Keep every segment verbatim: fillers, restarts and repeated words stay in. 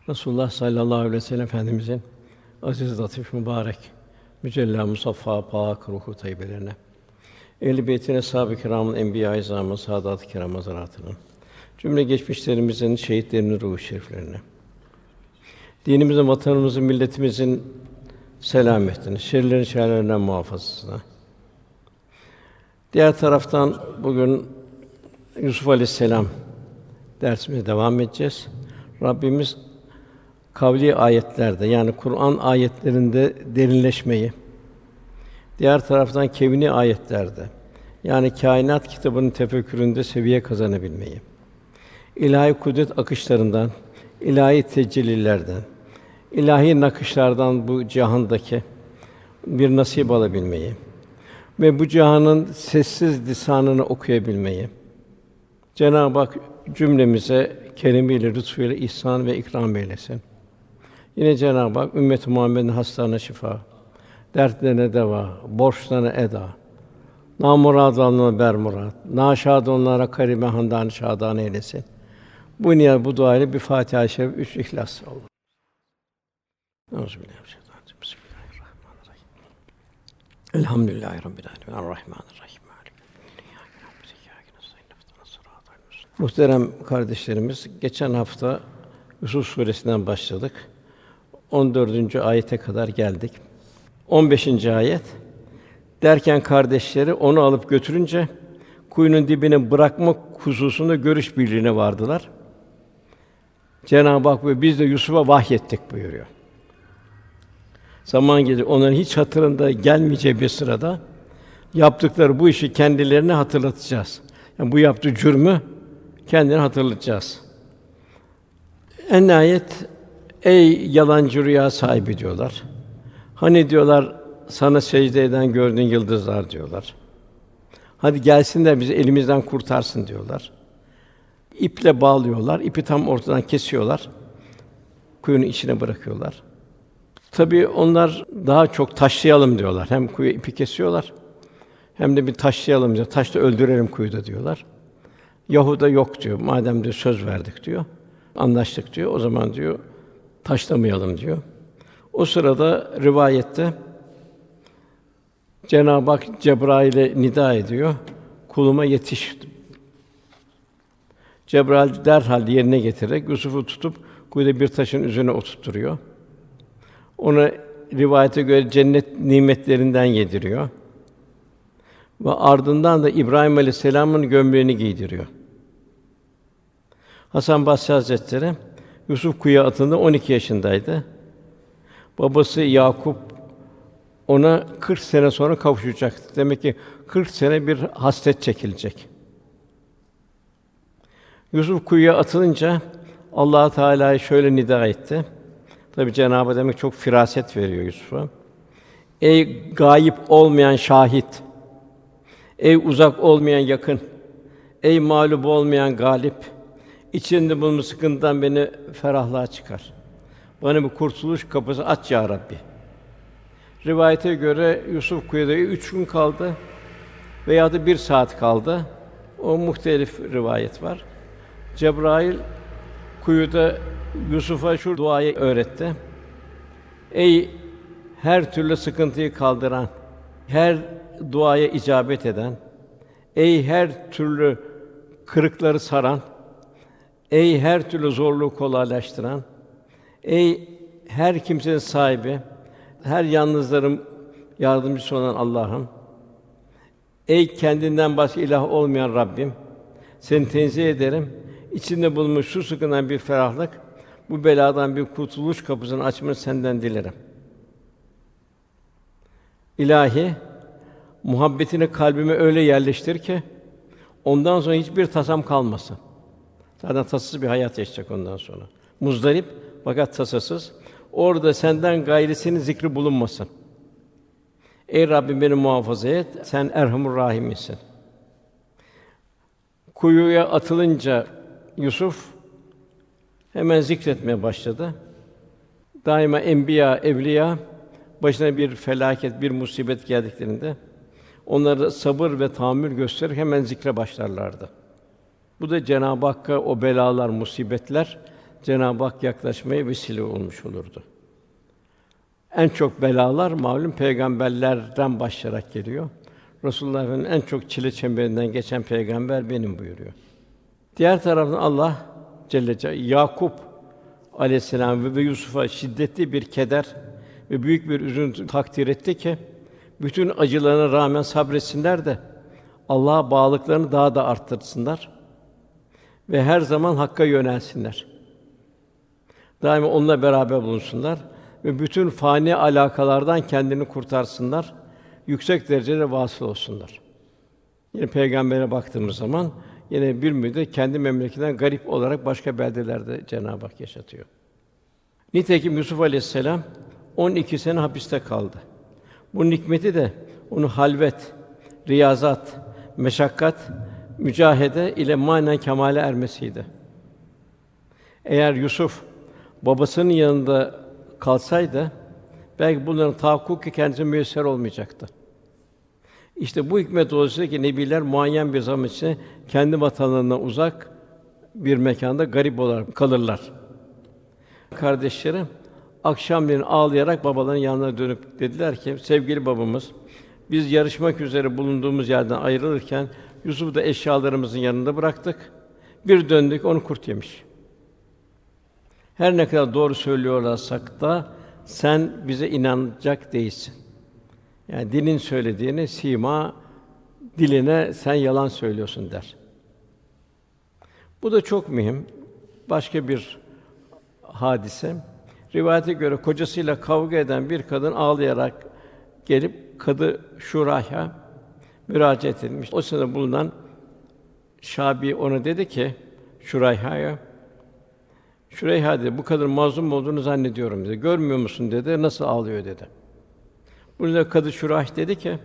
Resulullah sallallahu aleyhi ve sellem Efendimizin aziz, latif, mübarek, mücella, musaffa, pâk ruhu tayyibelerine, ehl-i beytine, ashâb-ı kirâmın, enbiya-i izâmın, sâdât-ı kirâm hazaratının, cümle geçmişlerimizin şehitlerinin ruhu şeriflerine, dinimizin, vatanımızın, milletimizin selametine, şerlerin şerlerinden muhafazasına. Diğer taraftan bugün Yusuf Aleyhisselam dersimize devam edeceğiz. Rabbimiz kavli ayetlerde, yani Kur'an ayetlerinde derinleşmeyi, diğer taraftan kevni ayetlerde, yani kainat kitabının tefekküründe seviye kazanabilmeyi, ilahi kudret akışlarından, ilahi tecellilerden, ilahi nakışlardan bu cihandaki bir nasip alabilmeyi ve bu cihanın sessiz lisanını okuyabilmeyi Cenab-ı Hak cümlemize keremiyle, lütfuyla ihsan ve ikram eylesin. Yine Cenab-ı Hak ümmet-i Muhammed'in hastalarına şifa, dertlerine deva, borçlarına eda, namurad olanlara bermurad, naşad olanlara karime handan şadan eylesin. Bu niyaz, bu dua ile bir Fatiha-i Şerif, üç İhlas. Allah. Euzubillahimineşşeytanirracim. Bismillahirrahmanirrahim. Elhamdülillahi rabbil âlemin. Errahmânirrahim. Muhterem kardeşlerimiz, geçen hafta Yusuf suresinden başladık. on dördüncü ayete kadar geldik. on beşinci ayet derken kardeşleri onu alıp götürünce kuyunun dibine bırakmak hususunda görüş birliğine vardılar. Cenab-ı Hak ve biz de Yusuf'a vahyettik buyuruyor. Zaman gelir onların hiç hatırında gelmeyeceği bir sırada yaptıkları bu işi kendilerine hatırlatacağız. Yani bu yaptığı cürmü kendine hatırlatacağız. En nihayet ey yalancı rüya sahibi diyorlar. Hani diyorlar sana secde eden gördüğün yıldızlar diyorlar. Hadi gelsinler bizi elimizden kurtarsın diyorlar. İple bağlıyorlar. İpi tam ortadan kesiyorlar. Kuyunun içine bırakıyorlar. Tabii onlar daha çok taşlayalım diyorlar. Hem kuyu ipi kesiyorlar. Hem de bir taşlayalım diyor. Taşla öldürelim kuyuda diyorlar. Yahuda yok diyor. Madem diyor söz verdik diyor. Anlaştık diyor. O zaman diyor taşlamayalım diyor. O sırada rivayette Cenab-ı Hak Cebrail'e nida ediyor. Kuluma yetiş. Cebrail derhal yerine getirerek Yusuf'u tutup kuyuda bir taşın üzerine oturtturuyor. Ona rivayete göre cennet nimetlerinden yediriyor. Ve ardından da İbrahim Aleyhisselam'ın gömleğini giydiriyor. Hasan Basri Hazretleri Yusuf kuyuya atıldığında on iki yaşındaydı. Babası Yakup ona kırk sene sonra kavuşacaktı. Demek ki kırk sene bir hasret çekilecek. Yusuf kuyuya atılınca Allah Teala'ya şöyle nida etti. Tabii Cenab-ı Hak demek çok firaset veriyor Yusuf'a. Ey gayip olmayan şahit, ey uzak olmayan yakın, ey mağlup olmayan galip, içinde bulunduğum sıkıntıdan beni ferahlığa çıkar. Bana bir kurtuluş kapısı aç ya Rabbi. Rivayete göre Yusuf kuyuda üç gün kaldı veya da bir saat kaldı. O muhtelif rivayet var. Cebrail kuyuda Yusuf'a şu duayı öğretti. Ey her türlü sıkıntıyı kaldıran, her duaya icabet eden, ey her türlü kırıkları saran, ey her türlü zorluğu kolaylaştıran, ey her kimsenin sahibi, her yalnızların yardımcısı olan Allah'ım, ey kendinden başka ilah olmayan Rabbim, seni tenzih ederim. İçinde bulunmuş şu sıkıntıdan bir ferahlık, bu beladan bir kurtuluş kapısını açmanı senden dilerim. İlahi, muhabbetini kalbime öyle yerleştir ki ondan sonra hiçbir tasam kalmasın. Zaten tasasız bir hayat yaşayacak ondan sonra. Muzdarip fakat tasasız. Orada senden gayrisinin zikri bulunmasın. Ey Rabbim beni muhafaza et. Sen Erhamur Rahim'sin. Kuyuya atılınca Yusuf hemen zikretmeye başladı. Daima enbiya, evliya başına bir felaket, bir musibet geldiklerinde onlara sabır ve tahammül gösterip hemen zikre başlarlardı. Bu da Cenab-ı Hakk'a o belalar, musibetler Cenab-ı Hak yaklaşmaya vesile olmuş olurdu. En çok belalar malum peygamberlerden başlayarak geliyor. Resulullah Efendimiz en çok çile çemberinden geçen peygamber benim buyuruyor. Diğer taraftan Allah Celle Celaluhu Yakup Aleyhisselam ve Yusuf'a şiddetli bir keder ve büyük bir üzüntü takdir etti ki bütün acılarına rağmen sabretsinler de Allah'a bağlılıklarını daha da arttırsınlar ve her zaman Hakk'a yönelsinler. Daima onunla beraber bulunsunlar ve bütün fani alakalardan kendini kurtarsınlar. Yüksek derecede vasıl olsunlar. Yine peygambere baktığımız zaman yine bir müddet kendi memleketinden garip olarak başka beldelerde Cenab-ı Hak yaşatıyor. Nitekim Yusuf Aleyhisselam on iki sene hapiste kaldı. Bu nikmeti de onu halvet, riyazat, meşakkat, mücahede ile manen kemale ermesiydi. Eğer Yusuf babasının yanında kalsaydı belki bunların tahakkuku kendisine müyesser olmayacaktı. İşte bu hikmet dolayısıyla ki nebiler muayyen bir zaman içinde kendi vatanlarından uzak bir mekanda garip olarak kalırlar. Kardeşlerim akşamleyin ağlayarak babalarının yanına dönüp dediler ki sevgili babamız biz yarışmak üzere bulunduğumuz yerden ayrılırken Yusuf'u da eşyalarımızın yanında bıraktık. Bir döndük onu kurt yemiş. Her ne kadar doğru söylüyorlarsak da sen bize inanacak değilsin. Yani dilin söylediğini sima diline sen yalan söylüyorsun der. Bu da çok mühim. Başka bir hadise. Rivayete göre kocasıyla kavga eden bir kadın ağlayarak gelip Kadı Şurayh'a müracaat etmiş. O sırada bulunan Şabi ona dedi ki Şurayha'ya Şurayha dedi, bu kadın mazlum olduğunu zannediyorum dedi. Görmüyor musun dedi, nasıl ağlıyor dedi. Burada Kadı Şurayh dedi ki,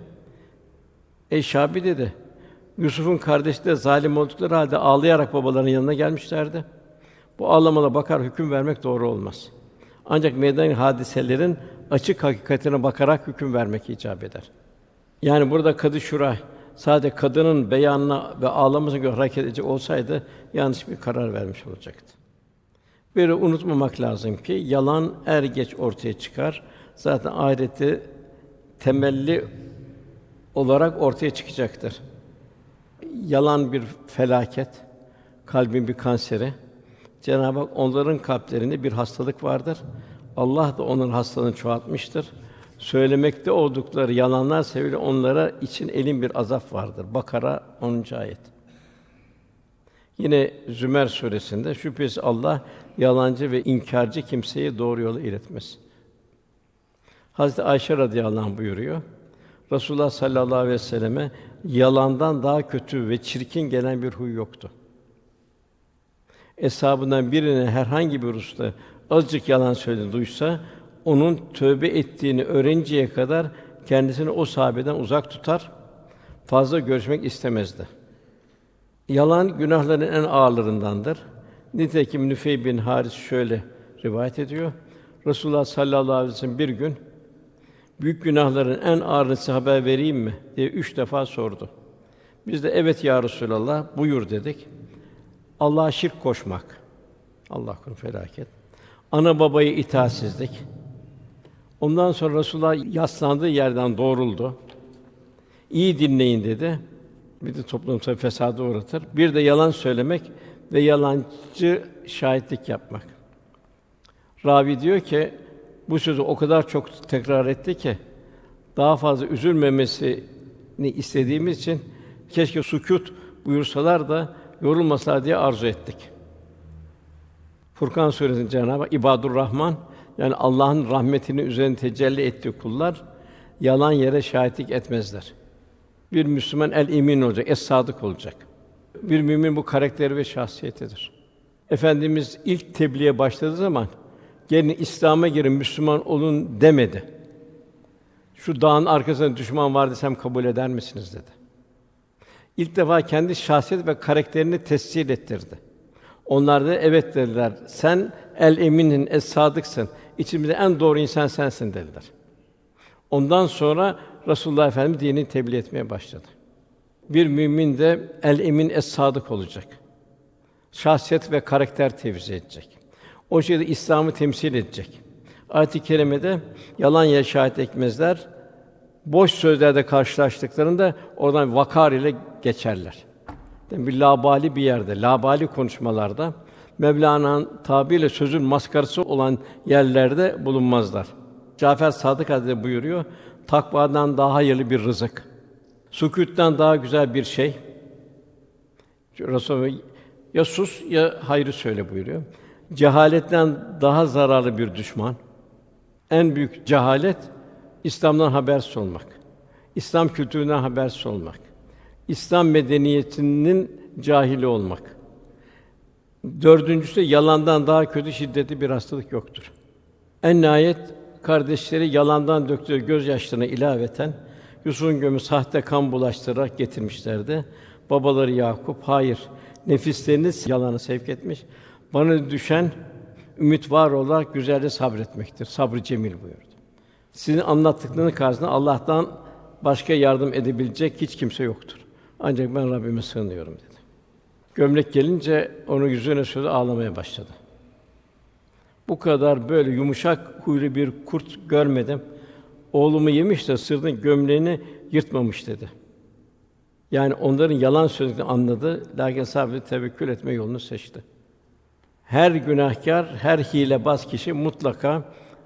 ey Şabi dedi, Yusuf'un kardeşi de zalim oldukları halde ağlayarak babalarının yanına gelmişlerdi. Bu ağlamalara bakar hüküm vermek doğru olmaz. Ancak meydana hadiselerin açık hakikatine bakarak hüküm vermek icap eder. Yani burada Kadı Şurayh sadece kadının beyanına ve ağlamasına göre hareket edecek olsaydı yanlış bir karar vermiş olacaktı. Böyle unutmamak lazım ki yalan er geç ortaya çıkar. Zaten ahirette temelli olarak ortaya çıkacaktır. Yalan bir felaket, kalbin bir kanseri. Cenab-ı Hak onların kalplerinde bir hastalık vardır. Allah da onların hastalığını çoğaltmıştır. Söylemekte oldukları yalanlar sebebiyle onlara için elin bir azap vardır. Bakara onuncu ayet. Yine Zümer suresinde şüphesiz Allah yalancı ve inkârcı kimseyi doğru yola iletmez. Hazreti Ayşe radıyallahu anh buyuruyor. Resulullah sallallahu aleyhi ve selleme yalandan daha kötü ve çirkin gelen bir huy yoktu. Eshabından birine herhangi bir hususta azıcık yalan söylediğini duysa, onun tövbe ettiğini öğreninceye kadar kendisini o sahabeden uzak tutar, fazla görüşmek istemezdi. Yalan günahların en ağırlarındandır. Nitekim Nüfey bin Haris şöyle rivayet ediyor. Resulullah sallallahu aleyhi ve sellem bir gün büyük günahların en ağırını size haber vereyim mi diye üç defa sordu. Biz de evet ya Resulallah buyur dedik. Allah'a şirk koşmak. Allah korusun felaket. Ana babayı itaatsizlik. Ondan sonra Resulullah yaslandığı yerden doğruldu. İyi dinleyin dedi. Bir de toplumsal fesada uğratır. Bir de yalan söylemek ve yalancı şahitlik yapmak. Ravi diyor ki bu sözü o kadar çok tekrar etti ki daha fazla üzülmemesini istediğimiz için keşke sükût buyursalar da yorulmasalar diye arzu ettik. Furkan suresinde Cenab-ı Hak İbadur Rahman yani Allah'ın rahmetini üzerine tecelli ettiği kullar yalan yere şahitlik etmezler. Bir Müslüman el emin olacak, es-sadık olacak. Bir mümin bu karakteri ve şahsiyetidir. Efendimiz ilk tebliğe başladığı zaman gelin İslam'a girin, Müslüman olun demedi. Şu dağın arkasında düşman var desem kabul eder misiniz dedi. İlk defa kendi şahsiyet ve karakterini tescil ettirdi. Onlar da evet dediler. Sen el eminin, es-sadıksın. İçimizde en doğru insan sensin dediler. Ondan sonra Resulullah Efendimiz dinini tebliğ etmeye başladı. Bir mümin de el emin es-sadık olacak. Şahsiyet ve karakter tevzi edecek. O şeyde İslam'ı temsil edecek. Ayet-i kerimede yalan ya şahit ekmezler. Boş sözlerde karşılaştıklarında oradan vakar ile geçerler. Yani bir labali bir yerde, labali konuşmalarda Mevlana'nın tabiriyle sözün maskarası olan yerlerde bulunmazlar. Cafer Sadık Hazretleri buyuruyor, takvadan daha hayırlı bir rızık, sükûttan daha güzel bir şey. Resulullah ya sus ya hayrı söyle buyuruyor. Cehaletten daha zararlı bir düşman. En büyük cehalet İslam'dan habersiz olmak. İslam kültüründen habersiz olmak. İslam medeniyetinin cahili olmak. Dördüncüsü de yalandan daha kötü şiddetli bir hastalık yoktur. En nihayet kardeşleri yalandan döktüğü gözyaşlarına ilaveten Yusuf'un gömü sahte kan bulaştırarak getirmişlerdi. Babaları Yakup, hayır, nefisleriniz yalanı sevk etmiş. Bana düşen ümit var olarak güzelce sabretmektir. Sabrı cemil buyurdu. Sizin anlattıklarınız karşısında Allah'tan başka yardım edebilecek hiç kimse yoktur. Ancak ben Rabbime sığınıyorum dedi. Gömlek gelince onun yüzüne söyledi, ağlamaya başladı. Bu kadar böyle yumuşak huylu bir kurt görmedim. Oğlumu yemiş de sırtın gömleğini yırtmamış dedi. Yani onların yalan söylediklerini anladı. Lakin sabredip tevekkül etme yolunu seçti. Her günahkar, her hilebaz kişi mutlaka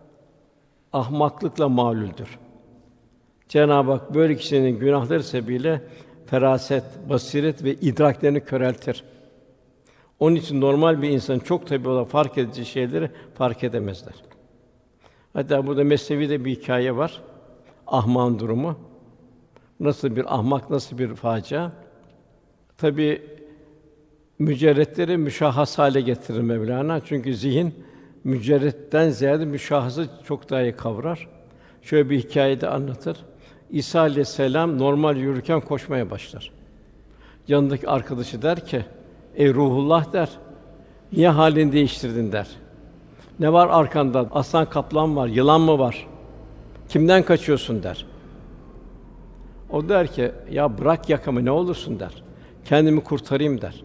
ahmaklıkla mağluldür. Cenab-ı Hak böyle kişinin günahları sebebiyle feraset, basiret ve idraklerini köreltir. Onun için normal bir insan çok tabii olan fark edici şeyleri fark edemezler. Hatta burada Mesnevi'de bir hikâye var. Ahmak'ın durumu. Nasıl bir ahmak, nasıl bir facia? Tabii mücerretleri müşahhas hale getirir Mevlana. Çünkü zihin mücerretten ziyade müşahhası çok daha iyi kavrar. Şöyle bir hikâyede anlatır. İsa aleyhisselam normal yürürken koşmaya başlar. Yanındaki arkadaşı der ki, ey Ruhullah der, niye halini değiştirdin der. Ne var arkanda? Aslan kaplan var, yılan mı var? Kimden kaçıyorsun der. O der ki, ya bırak yakamı ne olursun der. Kendimi kurtarayım der.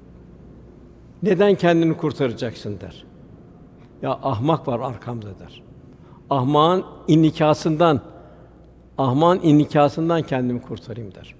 Neden kendini kurtaracaksın der. Ya ahmak var arkamda der. Ahmağın innikâsından, ahmağın innikâsından kendimi kurtarayım der.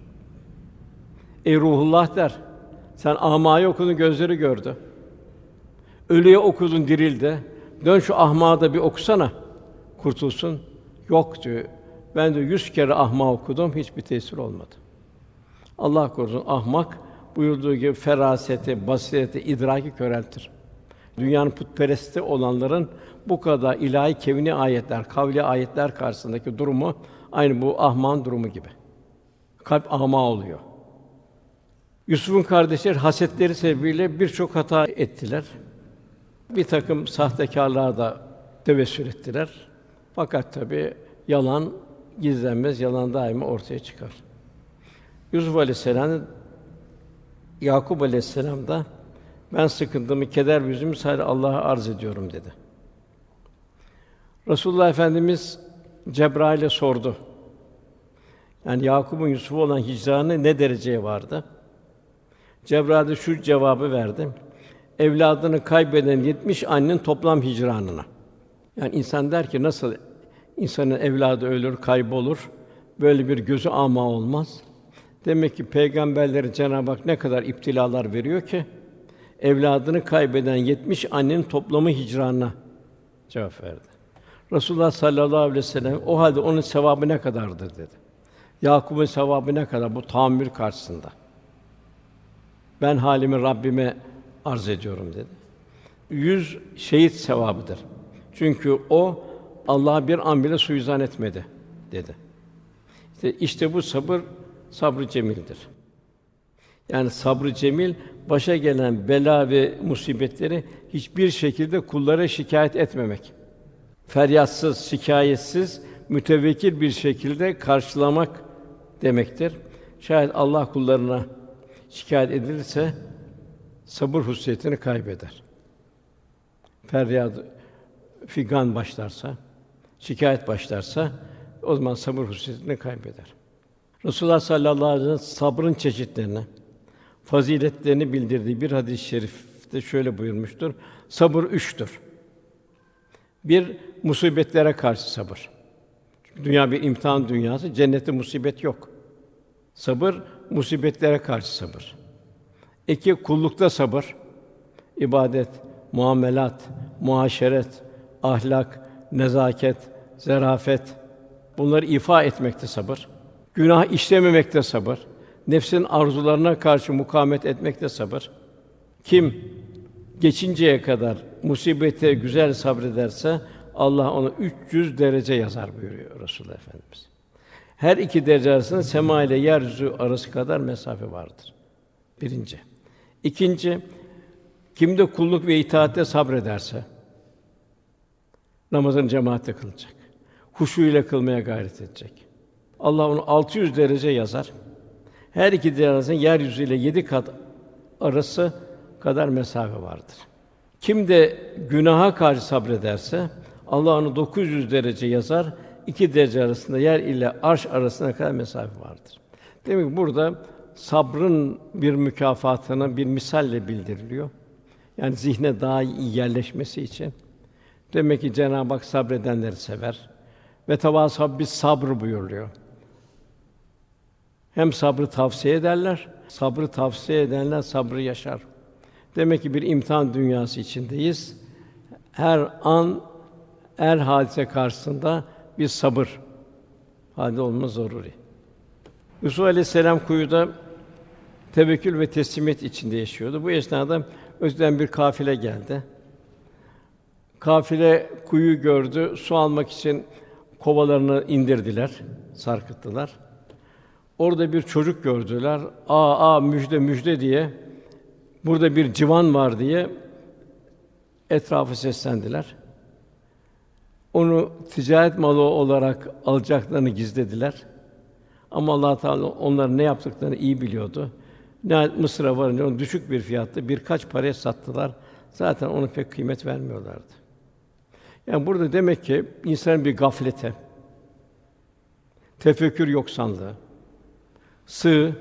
Ey Ruhullah der, sen ahmağı okudun, gözleri gördü. Ölüye okudun, dirildi. Dön şu ahmağı da bir okusana, kurtulsun. Yok diyor. Ben de yüz kere ahmağı okudum, hiçbir tesir olmadı. Allah korusun, ahmak buyurduğu gibi feraseti, basireti, idraki köreltir. Dünyanın putperesti olanların bu kadar ilahi kevni ayetler, kavli ayetler karşısındaki durumu aynı bu ahmağın durumu gibi. Kalp ahma oluyor. Yusuf'un kardeşleri hasetleri sebebiyle birçok hata ettiler. Bir takım sahtekârlığa da tevessül ettiler. Fakat tabii yalan gizlenmez, yalan daima ortaya çıkar. Yusuf Aleyhisselam, Yakup Aleyhisselam da ben sıkıntımı, keder ve üzümü sadece Allah'a arz ediyorum dedi. Resulullah Efendimiz Cebrail'e sordu. Yani Yakup'un Yusuf'a olan hicranı ne dereceye vardı? Cebrail de şu cevabı verdi. Evladını kaybeden yetmiş annenin toplam hicranına. Yani insan der ki nasıl insanın evladı ölür, kaybolur, böyle bir gözü ama olmaz. Demek ki peygamberlere Cenab-ı Hak ne kadar iptilalar veriyor ki evladını kaybeden yetmiş annenin toplamı hicranına cevap verdi. Resulullah sallallahu aleyhi ve sellem o halde onun sevabı ne kadardır dedi. Yakup'un sevabı ne kadar bu tahammül karşısında? Ben halimi Rabbime arz ediyorum dedi. Yüz şehit sevabıdır. Çünkü o Allah'a bir an bile suizan etmedi dedi. İşte, işte bu sabır sabrı cemildir. Yani sabrı cemil başa gelen bela ve musibetleri hiçbir şekilde kullara şikayet etmemek. Feryatsız, şikâyetsiz, mütevekkil bir şekilde karşılamak demektir. Şayet Allah kullarına şikâyet edilirse sabır hususiyetini kaybeder. Feryad, figan başlarsa, şikâyet başlarsa o zaman sabır hususiyetini kaybeder. Resulullah sallallahu aleyhi ve sellem sabrın çeşitlerini, faziletlerini bildirdiği bir hadis-i şerifte şöyle buyurmuştur: Sabır üçtür. Bir, musibetlere karşı sabır. Çünkü dünya bir imtihan dünyası, cennette musibet yok. Sabır, musibetlere karşı sabır. İki, kullukta sabır. İbadet, muamelat, muaşeret, ahlak, nezaket, zerafet, bunları ifa etmekte sabır. Günah işlememekte sabır. Nefsin arzularına karşı mukavemet etmekte sabır. Kim geçinceye kadar musibete güzel sabrederse Allah ona üç yüz derece yazar buyuruyor Resulullah Efendimiz. Her iki derece arasında sema ile yeryüzü arası kadar mesafe vardır. Birinci. İkinci, kimde kulluk ve itaatte sabrederse namazını cemaatle kılacak. Huşu ile kılmaya gayret edecek. Allah onu altı yüz derece yazar. Her iki derece arasında yeryüzü ile yedi kat arası kadar mesafe vardır. Kim de günaha karşı sabrederse Allah onu dokuz yüz derece yazar. İki derece arasında yer ile arş arasına kadar mesafe vardır. Demek ki burada sabrın bir mükafatını bir misalle bildiriliyor. Yani zihne daha iyi yerleşmesi için. Demek ki Cenab-ı Hak sabredenleri sever. Ve tevâsav bis sabr buyuruyor. Hem sabrı tavsiye ederler, sabrı tavsiye edenler sabrı yaşar. Demek ki bir imtihan dünyası içindeyiz. Her an, her hadise karşısında bir sabır hâlinde olmamız zaruri. Yusuf Aleyhisselam kuyuda tevekkül ve teslimiyet içinde yaşıyordu. Bu esnada öteden bir kafile geldi. Kafile kuyuyu gördü, su almak için kovalarını indirdiler, sarkıttılar. Orada bir çocuk gördüler. Aa, aa müjde müjde diye, burada bir civan var diye etrafı seslendiler. Onu ticaret malı olarak alacaklarını gizlediler. Ama Allah Teala onların ne yaptıklarını iyi biliyordu. Nihayet Mısır'a varınca onu düşük bir fiyatta birkaç paraya sattılar. Zaten ona pek kıymet vermiyorlardı. Yani burada demek ki insanın bir gaflete, tefekkür yoksanlığı, sığ,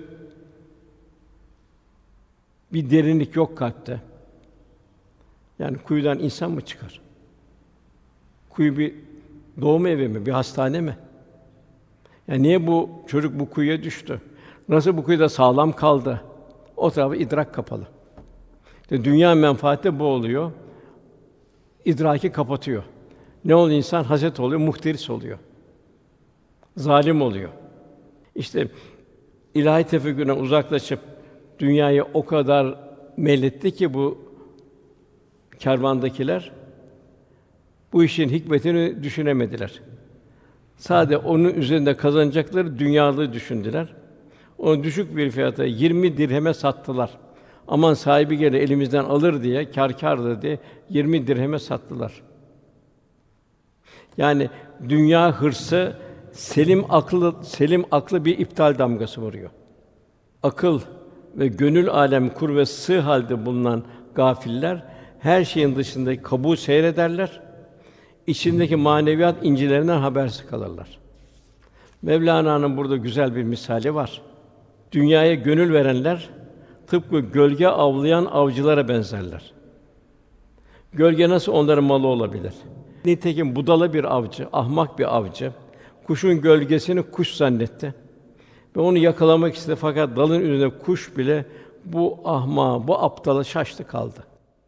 bir derinlik yok kalpte. Yani kuyudan insan mı çıkar? Kuyu bir doğum evi mi, bir hastane mi? Yani niye bu çocuk bu kuyuya düştü? Nasıl bu kuyuda sağlam kaldı? O tarafı idrak kapalı. İşte dünya menfaati bu oluyor. İdraki kapatıyor. Ne oluyor insan? Haset oluyor, muhteris oluyor. Zalim oluyor. İşte ilahi tefekkürden uzaklaşıp dünyayı o kadar meyletti ki bu kervandakiler bu işin hikmetini düşünemediler. Sadece onun üzerinde kazanacakları dünyalığı düşündüler. Onu düşük bir fiyata yirmi dirheme sattılar. Aman sahibi gelir elimizden alır diye, kâr kârdır diye yirmi dirheme sattılar. Yani dünya hırsı selim aklı selim aklı bir iptal damgası vuruyor. Akıl ve gönül alem kur ve sığ halde bulunan gafiller her şeyin dışındaki kabuğu seyrederler. İçindeki maneviyat incilerinden habersiz kalırlar. Mevlana'nın burada güzel bir misali var. Dünyaya gönül verenler tıpkı gölge avlayan avcılara benzerler. Gölge nasıl onların malı olabilir? Nitekim budala bir avcı, ahmak bir avcı, kuşun gölgesini kuş zannetti ve onu yakalamak istedi fakat dalın üzerinde kuş bile bu ahmağa, bu aptala şaştı kaldı.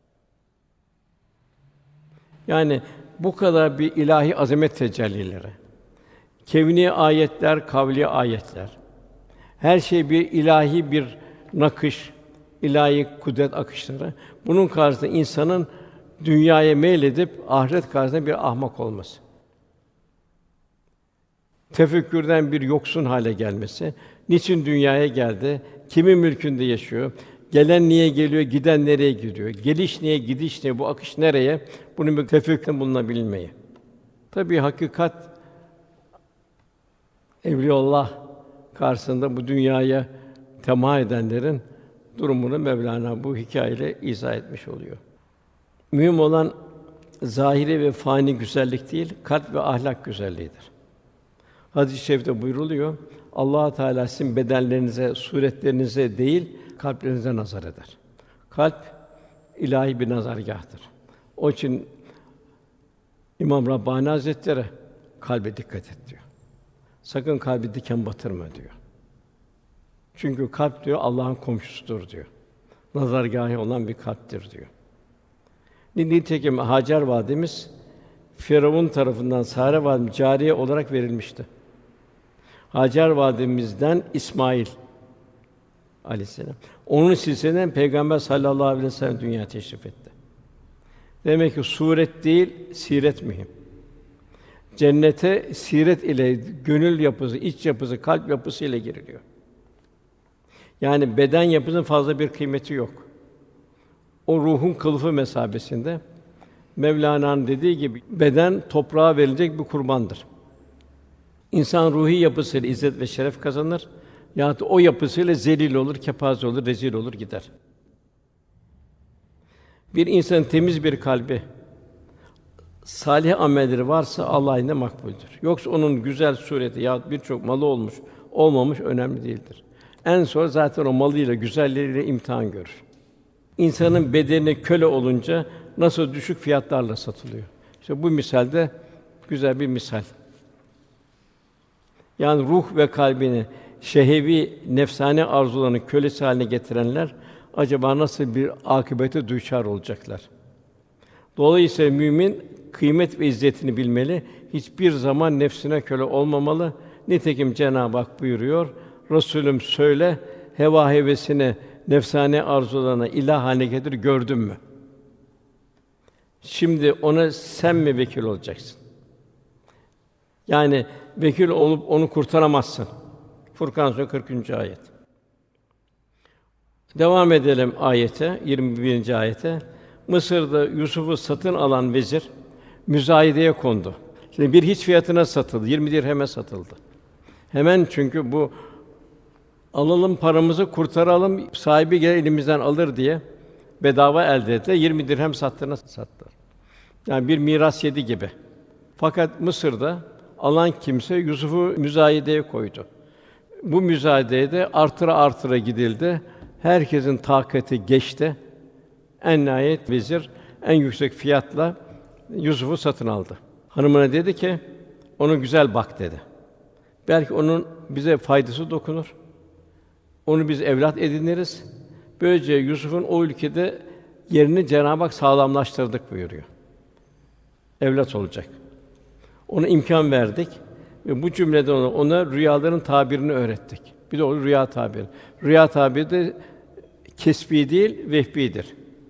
Yani bu kadar bir ilahi azamet tecellileri, kevni ayetler, kavli ayetler, her şey bir ilahi bir nakış, ilahi kudret akışları. Bunun karşısında insanın dünyaya meyledip ahiret karşısında bir ahmak olması. Tefekkürden bir yoksun hale gelmesi. Niçin dünyaya geldi? Kimin mülkünde yaşıyor? Gelen niye geliyor? Giden nereye gidiyor? Geliş niye? Gidiş niye? Bu akış nereye? Bunun bir tefekkürden bulunabilmeyi. Tabii hakikat evliyaullah karşısında bu dünyaya temah edenlerin durumunu Mevlana bu hikâyeyle izah etmiş oluyor. Mühim olan zahiri ve fani güzellik değil, kalp ve ahlak güzelliğidir. Hadis-i şerifte buyruluyor. Allah Teala sizin bedenlerinize, suretlerinize değil, kalplerinize nazar eder. Kalp ilahi bir nazargâhtır. Onun için İmam Rabbani Hazretleri kalbe dikkat et diyor. Sakın kalbi diken batırma diyor. Çünkü kalp diyor Allah'ın komşusudur diyor. Nazargâhı olan bir kalptir diyor. Nitekim Hacer validemiz Firavun tarafından Sare validemiz cariye olarak verilmişti. Hacer validemizden İsmail aleyhisselam. Onun silsilesinden Peygamber sallallahu aleyhi ve sellem dünyaya teşrif etti. Demek ki suret değil, siret mühim. Cennete siret ile gönül yapısı, iç yapısı, kalp yapısı ile giriliyor. Yani beden yapısının fazla bir kıymeti yok. O ruhun kılıfı mesabesinde. Mevlana'nın dediği gibi beden toprağa verilecek bir kurbandır. İnsan ruhi yapısıyla izzet ve şeref kazanır. Yahut o yapısıyla zelil olur, kepaze olur, rezil olur gider. Bir insanın temiz bir kalbi, salih amelleri varsa Allah indinde makbuldür. Yoksa onun güzel sureti yahut birçok malı olmuş, olmamış önemli değildir. En sonra zaten o malıyla, güzelliğiyle imtihan görür. İnsanın bedenine köle olunca nasıl düşük fiyatlarla satılıyor. İşte bu misalde güzel bir misal. Yani ruh ve kalbini şehevi, nefsani arzularının kölesi haline getirenler acaba nasıl bir akıbete düçar olacaklar? Dolayısıyla mümin kıymet ve izzetini bilmeli, hiçbir zaman nefsine köle olmamalı. Nitekim Cenab-ı Hak buyuruyor, Resulüm söyle, heva hevesine, nefsani arzularına ilah haline getir gördün mü? Şimdi ona sen mi vekil olacaksın? Yani vekil olup onu kurtaramazsın. Furkan Suresi kırkıncı ayet. Devam edelim ayete, yirmi birinci ayete. Mısır'da Yusuf'u satın alan vezir müzayedeye kondu. Şimdi bir hiç fiyatına satıldı, yirmi dirheme satıldı. Hemen çünkü bu alalım paramızı kurtaralım, sahibi gelir elimizden alır diye bedava elde etti. yirmi dirhem sattığına sattılar. Yani bir miras yedi gibi. Fakat Mısır'da alan kimse Yusuf'u müzayedeye koydu. Bu müzayedede artıra artıra gidildi. Herkesin takati geçti. En nihayet vezir en yüksek fiyatla Yusuf'u satın aldı. Hanımına dedi ki, "Onu güzel bak." dedi. Belki onun bize faydası dokunur. Onu biz evlat ediniriz. Böylece Yusuf'un o ülkede yerini Cenab-ı Hak sağlamlaştırdık buyuruyor. Evlat olacak. Ona imkân verdik ve bu cümlede ona, ona rüyaların tabirini öğrettik. Bir de o rüya tabiri. Rüya tabiri de kesbi değil, vehbidir.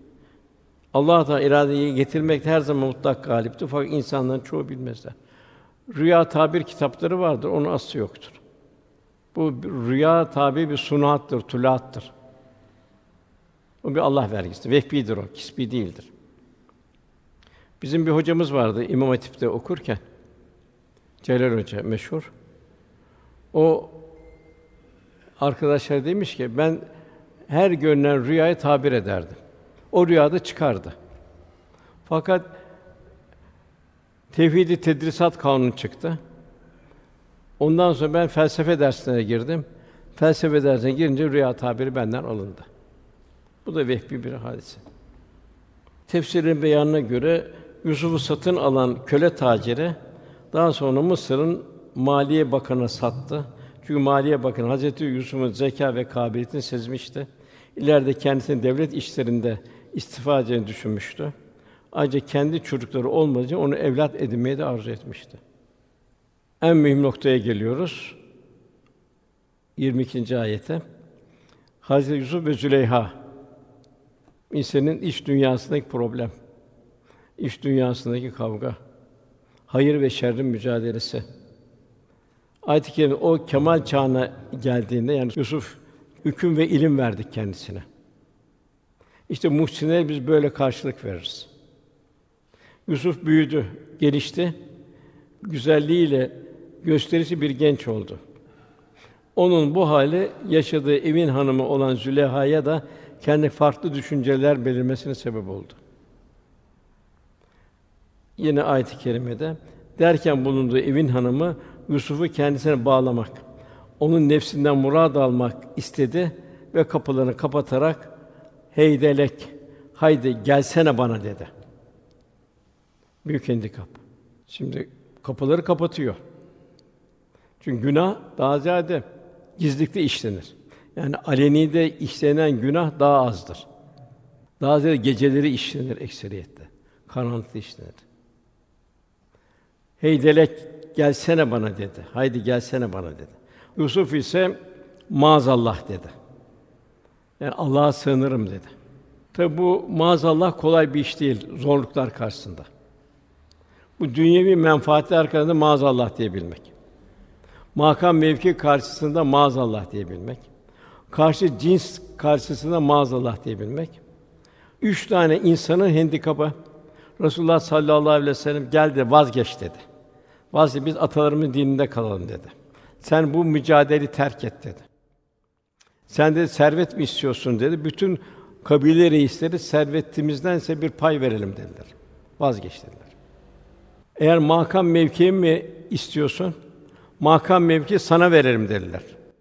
Allah Teala iradeyi getirmekte her zaman mutlak galiptir. Fakat insanların çoğu bilmezler. Rüya tabir kitapları vardır, onun aslı yoktur. Bu rüya tabiri bir sunattır, tulattır. O bir Allah vergisidir. Vehbidir o, kisbi değildir. Bizim bir hocamız vardı İmam Hatip'te okurken. Celal Hoca meşhur. O arkadaşlar demiş ki ben her görünen rüyayı tabir ederdim. O rüyada çıkardı. Fakat Tevhid-i Tedrisat Kanunu çıktı. Ondan sonra ben felsefe dersine girdim. Felsefe dersine girince rüya tabiri benden alındı. Bu da vehbi bir hadise. Tefsirin beyanına göre Yusuf'u satın alan köle taciri daha sonra Mısır'ın Maliye Bakanı'na sattı. Çünkü Maliye Bakanı Hazreti Yusuf'un zeka ve kabiliyetini sezmişti. İleride kendisini devlet işlerinde istifa edeceğini düşünmüştü. Ayrıca kendi çocukları olmadığı için onu evlat edinmeyi de arzu etmişti. En mühim noktaya geliyoruz. yirmi ikinci ayete. Hazreti Yusuf ve Züleyha insanın iç dünyasındaki problem, iç dünyasındaki kavga, hayır ve şerrin mücadelesi. Ayet-i kerime o kemal çağına geldiğinde yani Yusuf hüküm ve ilim verdik kendisine. İşte muhsinlere biz böyle karşılık veririz. Yusuf büyüdü, gelişti. Güzelliğiyle gösterişli bir genç oldu. Onun bu hali yaşadığı evin hanımı olan Züleyha'ya da kendi farklı düşünceler belirmesine sebep oldu. Yine ayet-i kerimede derken bulunduğu evin hanımı Yusuf'u kendisine bağlamak, onun nefsinden murad almak istedi ve kapılarını kapatarak "Heydelek, haydi gelsene bana." dedi. Büyük handikap. Şimdi kapıları kapatıyor. Çünkü günah daha ziyade gizlilikte işlenir. Yani alenide işlenen günah daha azdır. Daha ziyade geceleri işlenir ekseriyette. Karanlıkta işlenir. Hey delek gelsene bana dedi. Haydi gelsene bana dedi. Yusuf ise maazallah dedi. Yani Allah'a sığınırım dedi. Tabi bu maazallah kolay bir iş değil zorluklar karşısında. Bu dünyevi menfaatler karşısında maazallah diyebilmek. Makam mevki karşısında maazallah diyebilmek. Karşı cins karşısında maazallah diyebilmek. Üç tane insanın handikapı. Resulullah sallallahu aleyhi ve sellem gel de vazgeç dedi. Vazgeç, biz atalarımızın dininde kalalım dedi. Sen bu mücadeleyi terk et dedi. Sen de servet mi istiyorsun dedi. Bütün kabile reisleri servetimizdense bir pay verelim dediler. Vazgeç dediler. Eğer makam mevki mi istiyorsun? Makam mevki sana verelim dediler.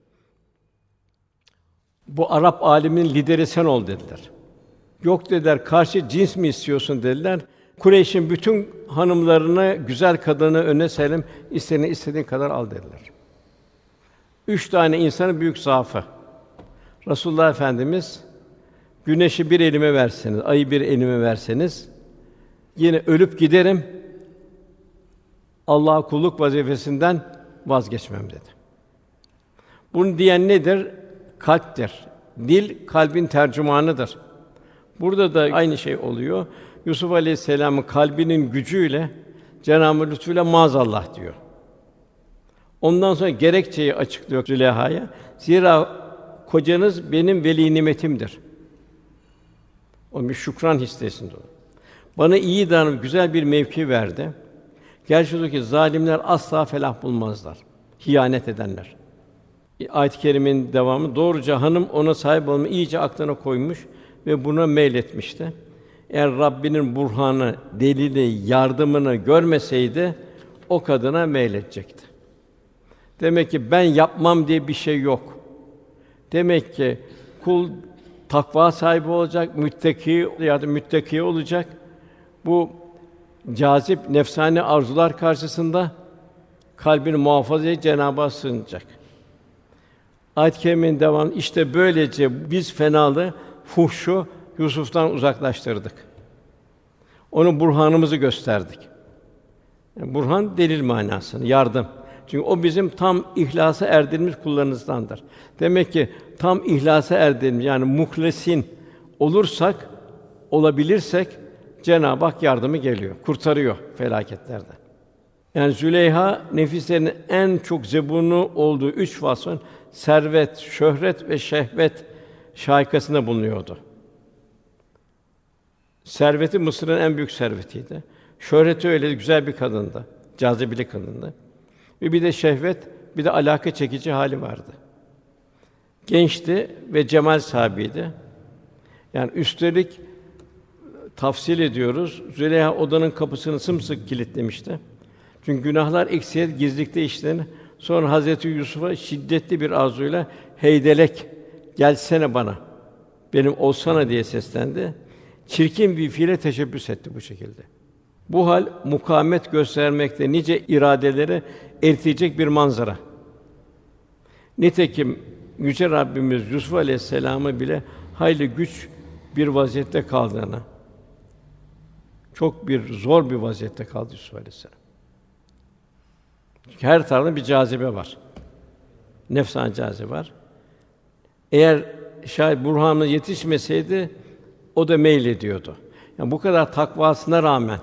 Bu Arap aliminin lideri sen ol dediler. Yok dediler, karşı cins mi istiyorsun dediler. Kureyş'in bütün hanımlarını, güzel kadını öne serelim, istediğin istediğin kadar al dediler. Üç tane insanın büyük zaafı. Resulullah Efendimiz güneşi bir elime verseniz, ayı bir elime verseniz yine ölüp giderim. Allah'a kulluk vazifesinden vazgeçmem dedi. Bunu diyen nedir? Kalptir. Dil kalbin tercümanıdır. Burada da aynı şey oluyor. Yusuf Aleyhisselam'ın kalbinin gücüyle Cenab-ı lütfuyla maazallah diyor. Ondan sonra gerekçeyi açıklıyor Züleyha'ya. Zira kocanız benim veli nimetimdir. O bir şükran hissesinde o. Bana iyi davranıp güzel bir mevki verdi. Gerçi ki zalimler asla felah bulmazlar. Hiyanet edenler. Ayet-i kerimenin devamı doğruca hanım ona sahip olmayı iyice aklına koymuş ve buna meyletmişti. Eğer Rabbinin burhanı, delili, yardımını görmeseydi o kadına meyledecekti. Demek ki ben yapmam diye bir şey yok. Demek ki kul takva sahibi olacak, müttaki ya da müttaki olacak. Bu cazip nefsani arzular karşısında kalbini muhafaza edip Cenab-ı Hak'a sığınacak. Ayet-i kerimenin devamı işte böylece biz fenalığı, fuhşu Yusuf'tan uzaklaştırdık. Onun burhanımızı gösterdik. Yani burhan delil manasını, yardım. Çünkü o bizim tam ihlasa erdirmiş kullarımızdandır. Demek ki tam ihlasa erdirmiş yani muhlesin olursak, olabilirsek Cenab-ı Hak yardımı geliyor, kurtarıyor felaketlerden. Yani Züleyha nefislerinin en çok zebunu olduğu üç vasfın servet, şöhret ve şehvet şaikasında bulunuyordu. Serveti Mısır'ın en büyük servetiydi. Şöhreti öyle güzel bir kadındı, cazibeli kadındı. Ve bir de şehvet, bir de alaka çekici hali vardı. Gençti ve cemal sahibiydi. Yani üstelik tafsil ediyoruz. Züleyha odanın kapısını sımsıkı kilitlemişti. Çünkü günahlar eksiyet gizlilikte işlenir. Sonra Hazreti Yusuf'a şiddetli bir arzuyla heydelek gelsene bana. Benim olsana diye seslendi. Çirkin bir fiile teşebbüs etti bu şekilde. Bu hal mukavemet göstermekte nice iradeleri eritecek bir manzara. Nitekim yüce Rabbimiz Yusuf Aleyhisselam'ı bile hayli güç bir vaziyette kaldığını, çok bir zor bir vaziyette kaldı Yusuf Aleyhisselam. Çünkü her tarafta bir cazibe var. Nefsani cazibe var. Eğer şayet burhanı yetişmeseydi o da meylediyordu. Yani bu kadar takvasına rağmen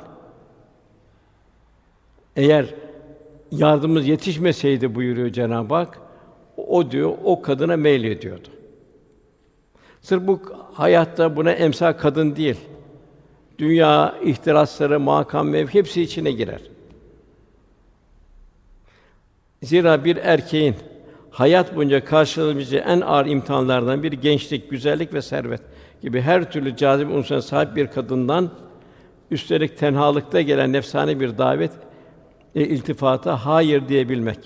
eğer yardımımız yetişmeseydi buyuruyor Cenab-ı Hak, o diyor o kadına meylediyordu. Sırf bu hayatta buna emsal kadın değil. Dünya ihtirasları, makam mevki hepsi içine girer. Zira bir erkeğin hayat boyunca karşılaşacağı en ağır imtihanlardan biri gençlik, güzellik ve servet gibi her türlü cazip unsuruna sahip bir kadından üstelik tenhalıkta gelen nefsani bir davet e, iltifata hayır diyebilmek.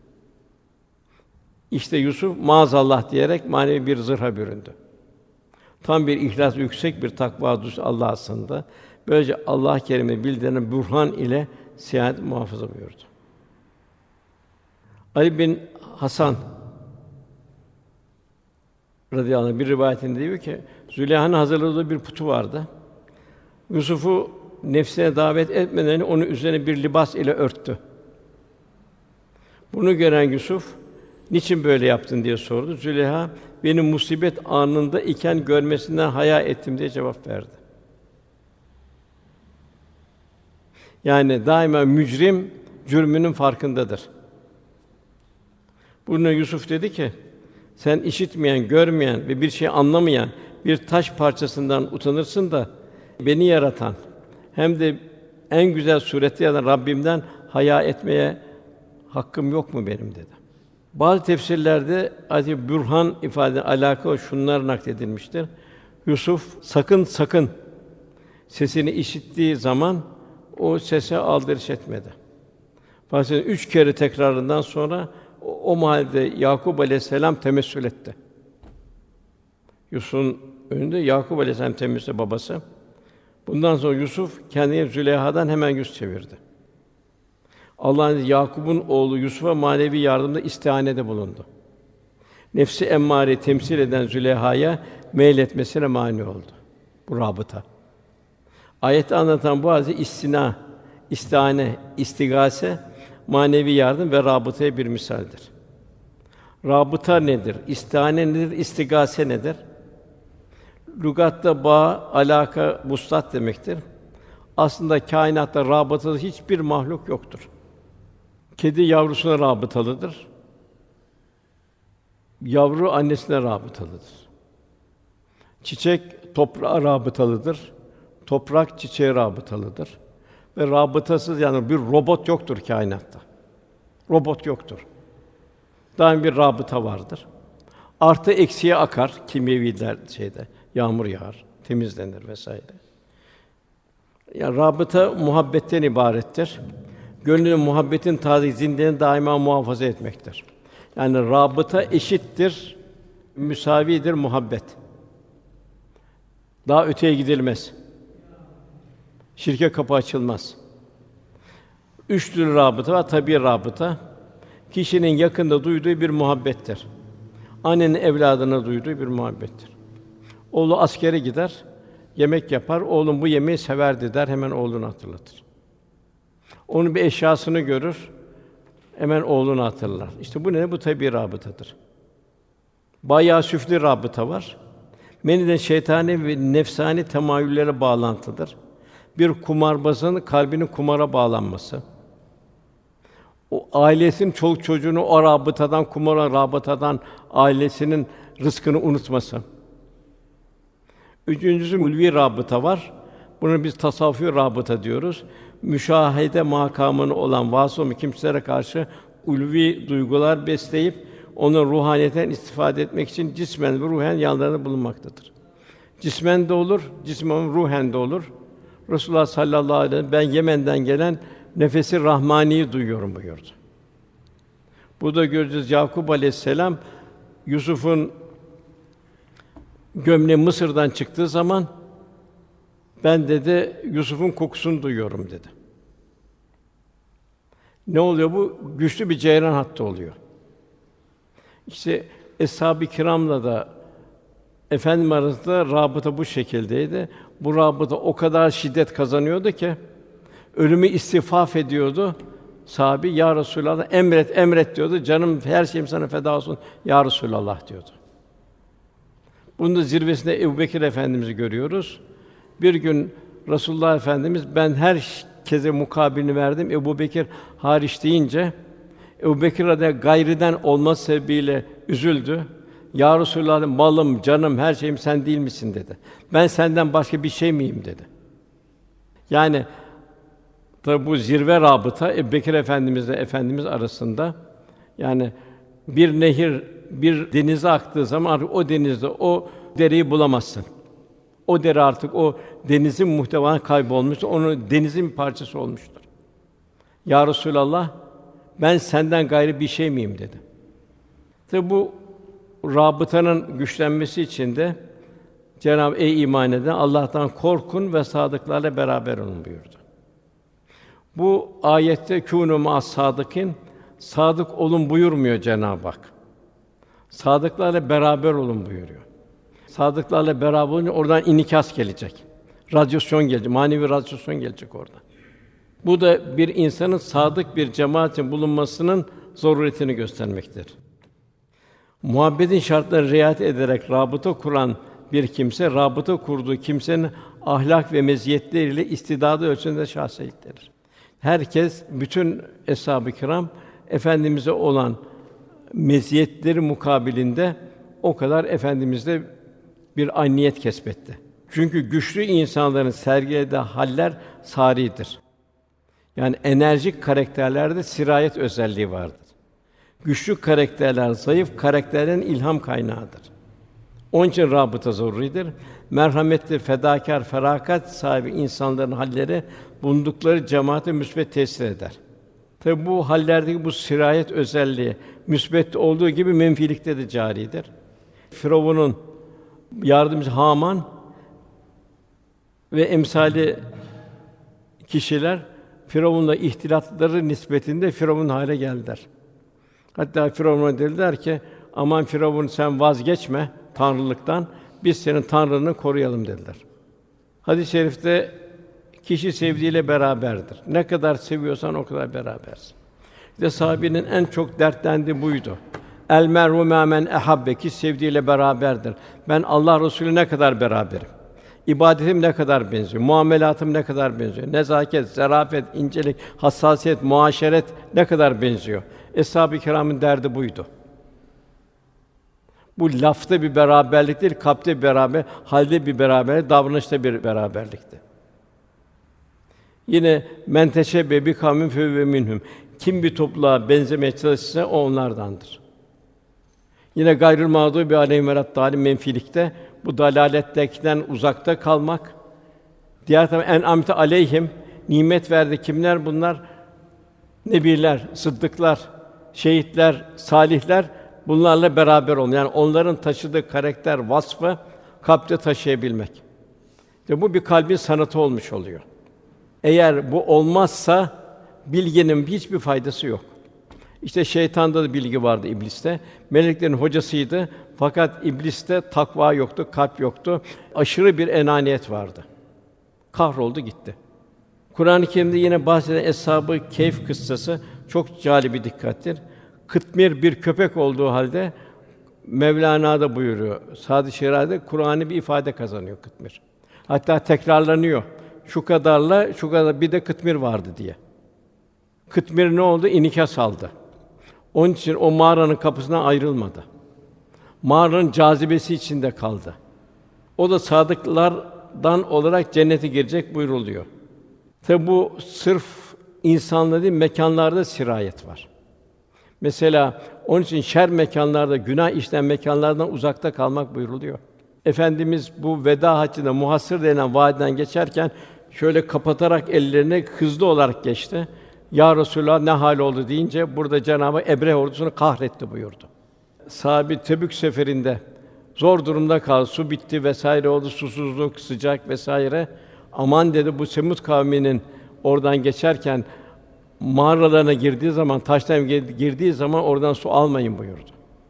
İşte Yusuf maazallah diyerek manevi bir zırha büründü. Tam bir ihlas, yüksek bir takva duygusu Allah'a sığındı Böylece Allah Kerim'e bildirilen burhan ile seyahat muhafaza buyurdu. Ali bin Hasan radıyallahu anh bir rivayetinde diyor ki Züleyha'nın hazırladığı bir putu vardı. Yusuf'u nefsine davet etmeden onu üzerine bir libas ile örttü. Bunu gören Yusuf, "Niçin böyle yaptın?" diye sordu. Züleyha, "Beni musibet anında iken görmesinden haya ettim." diye cevap verdi. Yani daima mücrim cürmünün farkındadır. Bununla Yusuf dedi ki, "Sen işitmeyen, görmeyen ve bir şey anlamayan bir taş parçasından utanırsın da beni yaratan hem de en güzel surette yaratan Rabbimden haya etmeye hakkım yok mu benim?" dedi. Bazı tefsirlerde adı bürhan ifade alakalı şunlar nakledilmiştir. Yusuf sakın sakın sesini işittiği zaman o sese aldırış etmedi. Bazen üç kere tekrarından sonra o, o mahallede Yakup Aleyhisselam temessül etti. Yusuf'un önünde Yakup Aleyhisselam temessül babası. Bundan sonra Yusuf kendini Züleyha'dan hemen yüz çevirdi. Allah'ın Yakup'un oğlu Yusuf'a manevi yardımda istihanede bulundu. Nefsi emmâreyi temsil eden Züleyha'ya meyletmesine mani oldu. Bu rabıta. Ayette anlatan bu hadis istina, istihane, istigase, manevi yardım ve rabıtaya bir misaldir. Rabıta nedir? İstihane nedir? İstigase nedir? Lügatta bağ, alaka, vuslat demektir. Aslında kainatta rabıtalı hiçbir mahluk yoktur. Kedi yavrusuna rabıtalıdır. Yavru annesine rabıtalıdır. Çiçek toprağa rabıtalıdır. Toprak çiçeğe rabıtalıdır. Ve rabıtasız yani bir robot yoktur kainatta. Robot yoktur. Daim bir rabıta vardır. Artı eksiye akar kimyeviler şeyde. Yağmur yağar, temizlenir vesaire. Yani rabıta muhabbetten ibarettir. Gönlün muhabbetin taziyini daima muhafaza etmektir. Yani rabıta eşittir, müsavidir muhabbet. Daha öteye gidilmez. Şirke kapı açılmaz. Üç türlü rabıta var. Tabii rabıta, kişinin yakında duyduğu bir muhabbettir. Annenin evladına duyduğu bir muhabbettir. Oğlu askere gider, yemek yapar, oğlum bu yemeği severdi der, hemen oğlunu hatırlatır. Onun bir eşyasını görür, hemen oğlunu hatırlar. İşte bu ne? Bu tabii rabıtadır. Bayağı süflü rabıta var. Meniden şeytani ve nefsani temayüllere bağlantıdır. Bir kumarbazın kalbinin kumara bağlanması. O ailesinin çoluk çocuğunu o rabıtadan, kumara rabıtadan ailesinin rızkını unutması. Üçüncüsü ulvi rabıta var. Bunu biz tasavvufi rabıta diyoruz. Müşahede makamını olan vasıl olmuş kimselere karşı ulvi duygular besleyip onun ruhaniyetten istifade etmek için cismen ve ruhen yanlarında bulunmaktadır. Cismen de olur, cismen ruhen de olur. Resulullah sallallahu aleyhi ve sellem ben Yemen'den gelen nefesi rahmaniyi duyuyorum buyurdu. Burada göreceğiz Yakup aleyhisselam Yusuf'un gömleği Mısır'dan çıktığı zaman ben dedi Yusuf'un kokusunu duyuyorum dedi. Ne oluyor bu? Güçlü bir ceyran hattı oluyor. İşte Eshab-ı Kiram'la da Efendimiz arasında rabıta bu şekildeydi. Bu rabıta o kadar şiddet kazanıyordu ki ölümü istifaf ediyordu. Sahabi ya Resulallah emret emret diyordu. Canım her şeyim sana feda olsun ya Resulallah diyordu. Bunun da zirvesinde Ebubekir Efendimiz'i görüyoruz. Bir gün Resulullah Efendimiz ben herkese mukabilini verdim. Ebubekir hariç deyince Ebubekir de gayriden olması sebebiyle üzüldü. Ya Resulallah malım, canım, her şeyim sen değil misin dedi. Ben senden başka bir şey miyim dedi. Yani tabi bu zirve rabıta Ebubekir Efendimizle Efendimiz arasında yani bir nehir bir denize aktığı zaman artık o denizde o dereyi bulamazsın. O dere artık o denizin muhtevası kaybolmuştur. Onun denizin bir parçası olmuştur. Ya Resulallah ben senden gayrı bir şey miyim dedi. Tabi bu rabıtanın güçlenmesi için de Cenab-ı ey iman eden Allah'tan korkun ve sadıklarla beraber olun buyurdu. Bu ayette kûnû ma'as sâdıkîn, sadık olun buyurmuyor Cenab-ı Hak. Sadıklarla beraber olun buyuruyor. Sadıklarla beraber olunca oradan inikas gelecek. Radyasyon gelecek, manevi radyasyon gelecek orada. Bu da bir insanın sadık bir cemaatin bulunmasının zaruretini göstermektedir. Muhabbetin şartlarına riayet ederek rabıta kuran bir kimse, rabıta kurduğu kimsenin ahlak ve meziyetleriyle istidadı ölçüsünde şahsiyetlidir. Herkes, bütün eshab-ı kiram, Efendimiz'e olan meziyetleri mukabilinde o kadar Efendimiz'de bir ayniyet kesbetti. Çünkü güçlü insanların sergilediği haller sâridir. Yani enerjik karakterlerde sirayet özelliği vardır. Güçlü karakterler, zayıf karakterlerin ilham kaynağıdır. Onun için rabıta zaruridir. Merhametli, fedakâr, ferakat sahibi insanların halleri bulundukları cemaate müsbet tesir eder. Tabi bu hallerdeki bu sirayet özelliği müsbet olduğu gibi menfilikte de câridir. Firavun'un yardımcısı Haman ve emsali kişiler Firavun'la ihtilatları nispetinde Firavun hale geldiler. Hatta Firavun'a dediler ki, aman Firavun sen vazgeçme tanrılıktan, biz senin tanrını koruyalım dediler. Hadis-i şerifte kişi sevdiğiyle beraberdir. Ne kadar seviyorsan o kadar berabersin. İşte sahabenin en çok dertlendiği buydu. El mer'u mâ men ehabbe, ki sevdiğiyle beraberdir. Ben Allah Resulü ne kadar beraberim. İbadetim ne kadar benziyor, muamelatım ne kadar benziyor, nezaket, zarafet, incelik, hassasiyet, muaşeret ne kadar benziyor. Eshab-ı kiramın derdi buydu. Bu lafta bir beraberlik değil, kalpte bir beraber, halde bir beraberlik, davranışta bir beraberlikti. Yine men teşebbe bi kavmin fehuve minhum. Kim bir topluluğa benzemeye çalışırsa o onlardandır. Yine gayrül mağdûbi aleyhim ve lad-dâlin menfilikte bu dalalettekinden uzakta kalmak. Diğer taraftan en amte aleyhim, nimet verdi kimler bunlar? Nebiler, sıddıklar, şehitler, salihler, bunlarla beraber olun. Yani onların taşıdığı karakter vasfı kalpte taşıyabilmek. İşte bu bir kalbin sanatı olmuş oluyor. Eğer bu olmazsa bilginin hiçbir faydası yok. İşte şeytanda da bilgi vardı ibliste. Meleklerin hocasıydı fakat ibliste takva yoktu, kalp yoktu. Aşırı bir enaniyet vardı. Kahroldu gitti. Kur'an-ı Kerim'de yine bahsedilen Eshab-ı Kehf kıssası çok câli bir dikkattir. Kıtmir bir köpek olduğu halde Mevlana da buyuruyor. Sâd-ı Şiraz'da Kur'an'ı bir ifade kazanıyor Kıtmir. Hatta tekrarlanıyor. Şu kadarla şu kadar bir de Kıtmir vardı diye. Kıtmir ne oldu? İnikas aldı. Onun için o mağaranın kapısından ayrılmadı. Mağaranın cazibesi içinde kaldı. O da sadıklardan olarak cennete girecek buyruluyor. Tabi bu sırf insanla değil, mekânlarda sirayet var. Mesela onun için şer mekânlarda, günah işlenen mekânlardan uzakta kalmak buyruluyor. Efendimiz bu veda haccında muhassır denilen vadiden geçerken şöyle kapatarak ellerini hızlı olarak geçti. Ya Resulallah ne hal oldu deyince burada Cenab-ı Hak Ebrehe ordusunu kahretti buyurdu. Sahabe Tebük seferinde zor durumda kaldı. Su bitti vesaire oldu, susuzluk, sıcak vesaire. Aman dedi bu Semud kavminin oradan geçerken mağaralarına girdiği zaman, taştan girdiği zaman oradan su almayın buyurdu.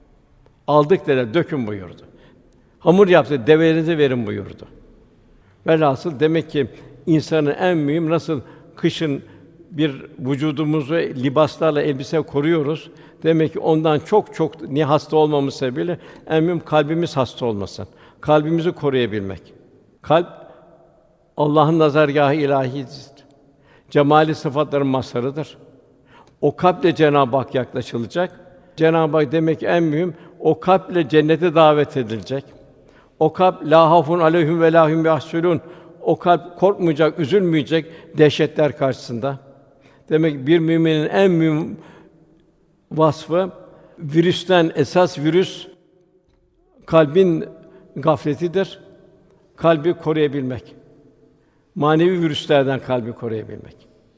Aldık dediler, dökün buyurdu. Hamur yaptı, develerinize verin buyurdu. Velhasıl demek ki insanın en mühim nasıl kışın bir vücudumuzu libaslarla, elbise koruyoruz. Demek ki ondan çok çok ni hasta olmamız sebebiyle en mühim kalbimiz hasta olmasın. Kalbimizi koruyabilmek. Kalp Allah'ın nazargâh-ı ilâhîdir. Cemâli sıfatların mazharıdır. O kalple Cenab-ı Hak yaklaşılacak. Cenab-ı Hak demek ki en mühim o kalple cennete davet edilecek. O kalp lâ hafun aleyhim ve lâ hum yahzunûn. O kalp korkmayacak, üzülmeyecek dehşetler karşısında. Demek ki bir müminin en mühim vasfı virüsten esas virüs kalbin gafletidir. Kalbi koruyabilmek. Manevi virüslerden kalbi koruyabilmek.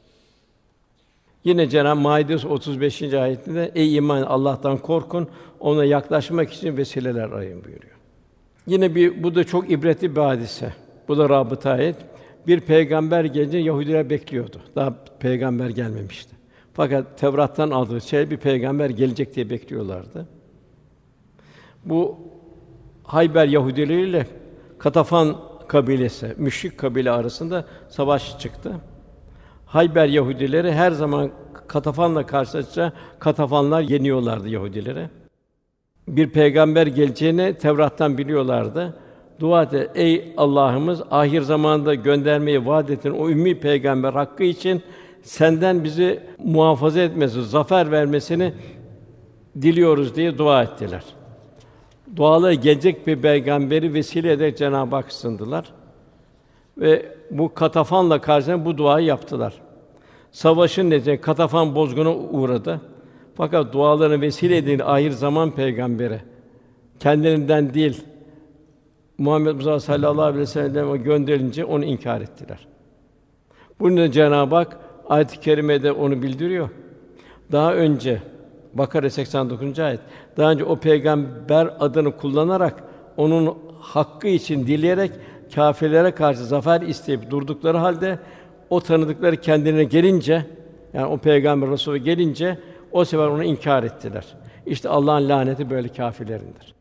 Yine Cenab-ı Maide otuz beşinci ayetinde ey iman Allah'tan korkun, ona yaklaşmak için vesileler arayın buyuruyor. Yine bir bu da çok ibretli bir hadise. Bu da rabıta ayet. Bir peygamber gelince Yahudiler bekliyordu. Daha peygamber gelmemişti. Fakat Tevrat'tan aldığı şey bir peygamber gelecek diye bekliyorlardı. Bu Hayber Yahudileriyle Katafan kabilesi, müşrik kabile arasında savaş çıktı. Hayber Yahudileri her zaman Katafan'la karşılaşınca Katafanlar yeniyorlardı Yahudileri. Bir peygamber geleceğini Tevrat'tan biliyorlardı. Dua et, ey Allah'ımız, ahir zamanda göndermeyi vaad ettin o ümmi peygamber hakkı için senden bizi muhafaza etmesi, zafer vermesini diliyoruz diye dua ettiler. Duaları gelecek bir peygamberi vesile ederek Cenab-ı Hak sındılar. Ve bu Katafan'la karşılaşan bu duayı yaptılar. Savaşın neticesinde Katafan bozguna uğradı. Fakat dualarını vesile edin ahir zaman peygamberi kendilerinden değil Muhammed Mustafa sallallahu aleyhi ve sellem'e gönderilince onu inkar ettiler. Bunun da Cenab-ı Hak ayet-i kerimede onu bildiriyor. Daha önce Bakara seksen dokuzuncu ayet. Daha önce o peygamber adını kullanarak onun hakkı için dileyerek kâfirlere karşı zafer isteyip durdukları halde o tanıdıkları kendilerine gelince yani o peygamber Resulü gelince o sefer onu inkar ettiler. İşte Allah'ın laneti böyle kâfirlerindir.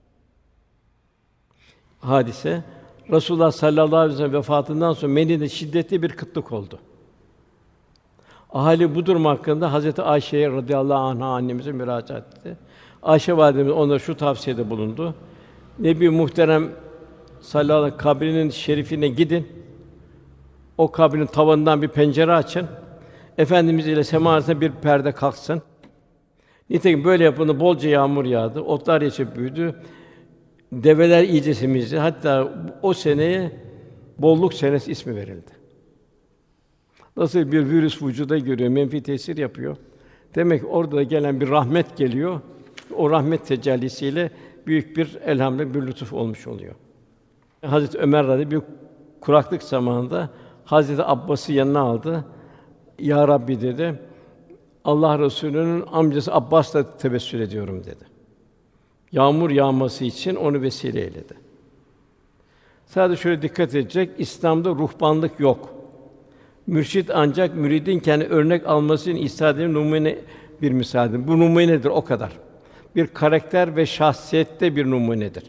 Hadise Resulullah sallallahu aleyhi ve sellem vefatından sonra Medine'de şiddetli bir kıtlık oldu. Ahali bu durum hakkında Hazreti Ayşe'ye radıyallahu anha annemize müracaat etti. Ayşe validemiz onlara şu tavsiyede bulundu. Nebi Muhterem sallallahu aleyhi ve sellem kabrinin şerifine gidin. O kabrin tavanından bir pencere açın. Efendimiz ile sema arasında bir perde kalksın. Nitekim böyle yapıldı, bolca yağmur yağdı, otlar yeşerip büyüdü. Develer iyice semizdi. Hatta o seneye bolluk senesi ismi verildi. Nasıl bir virüs vücuda giriyor, menfi tesir yapıyor. Demek ki orada gelen bir rahmet geliyor. O rahmet tecellisiyle büyük bir elhamdülillah bir lütuf olmuş oluyor. Hazreti Ömer radıyallahu anh bir kuraklık zamanında Hazreti Abbas'ı yanına aldı. Ya Rabbi dedi. Allah Resulü'nün amcası Abbas'la tebessül ediyorum dedi. Yağmur yağması için onu vesile eyledi. Sadece şöyle dikkat edecek, İslam'da ruhbanlık yok. Mürşid ancak müridin kendi örnek alması için istediği numune bir misaldir. Bu numunedir o kadar. Bir karakter ve şahsiyette bir numunedir.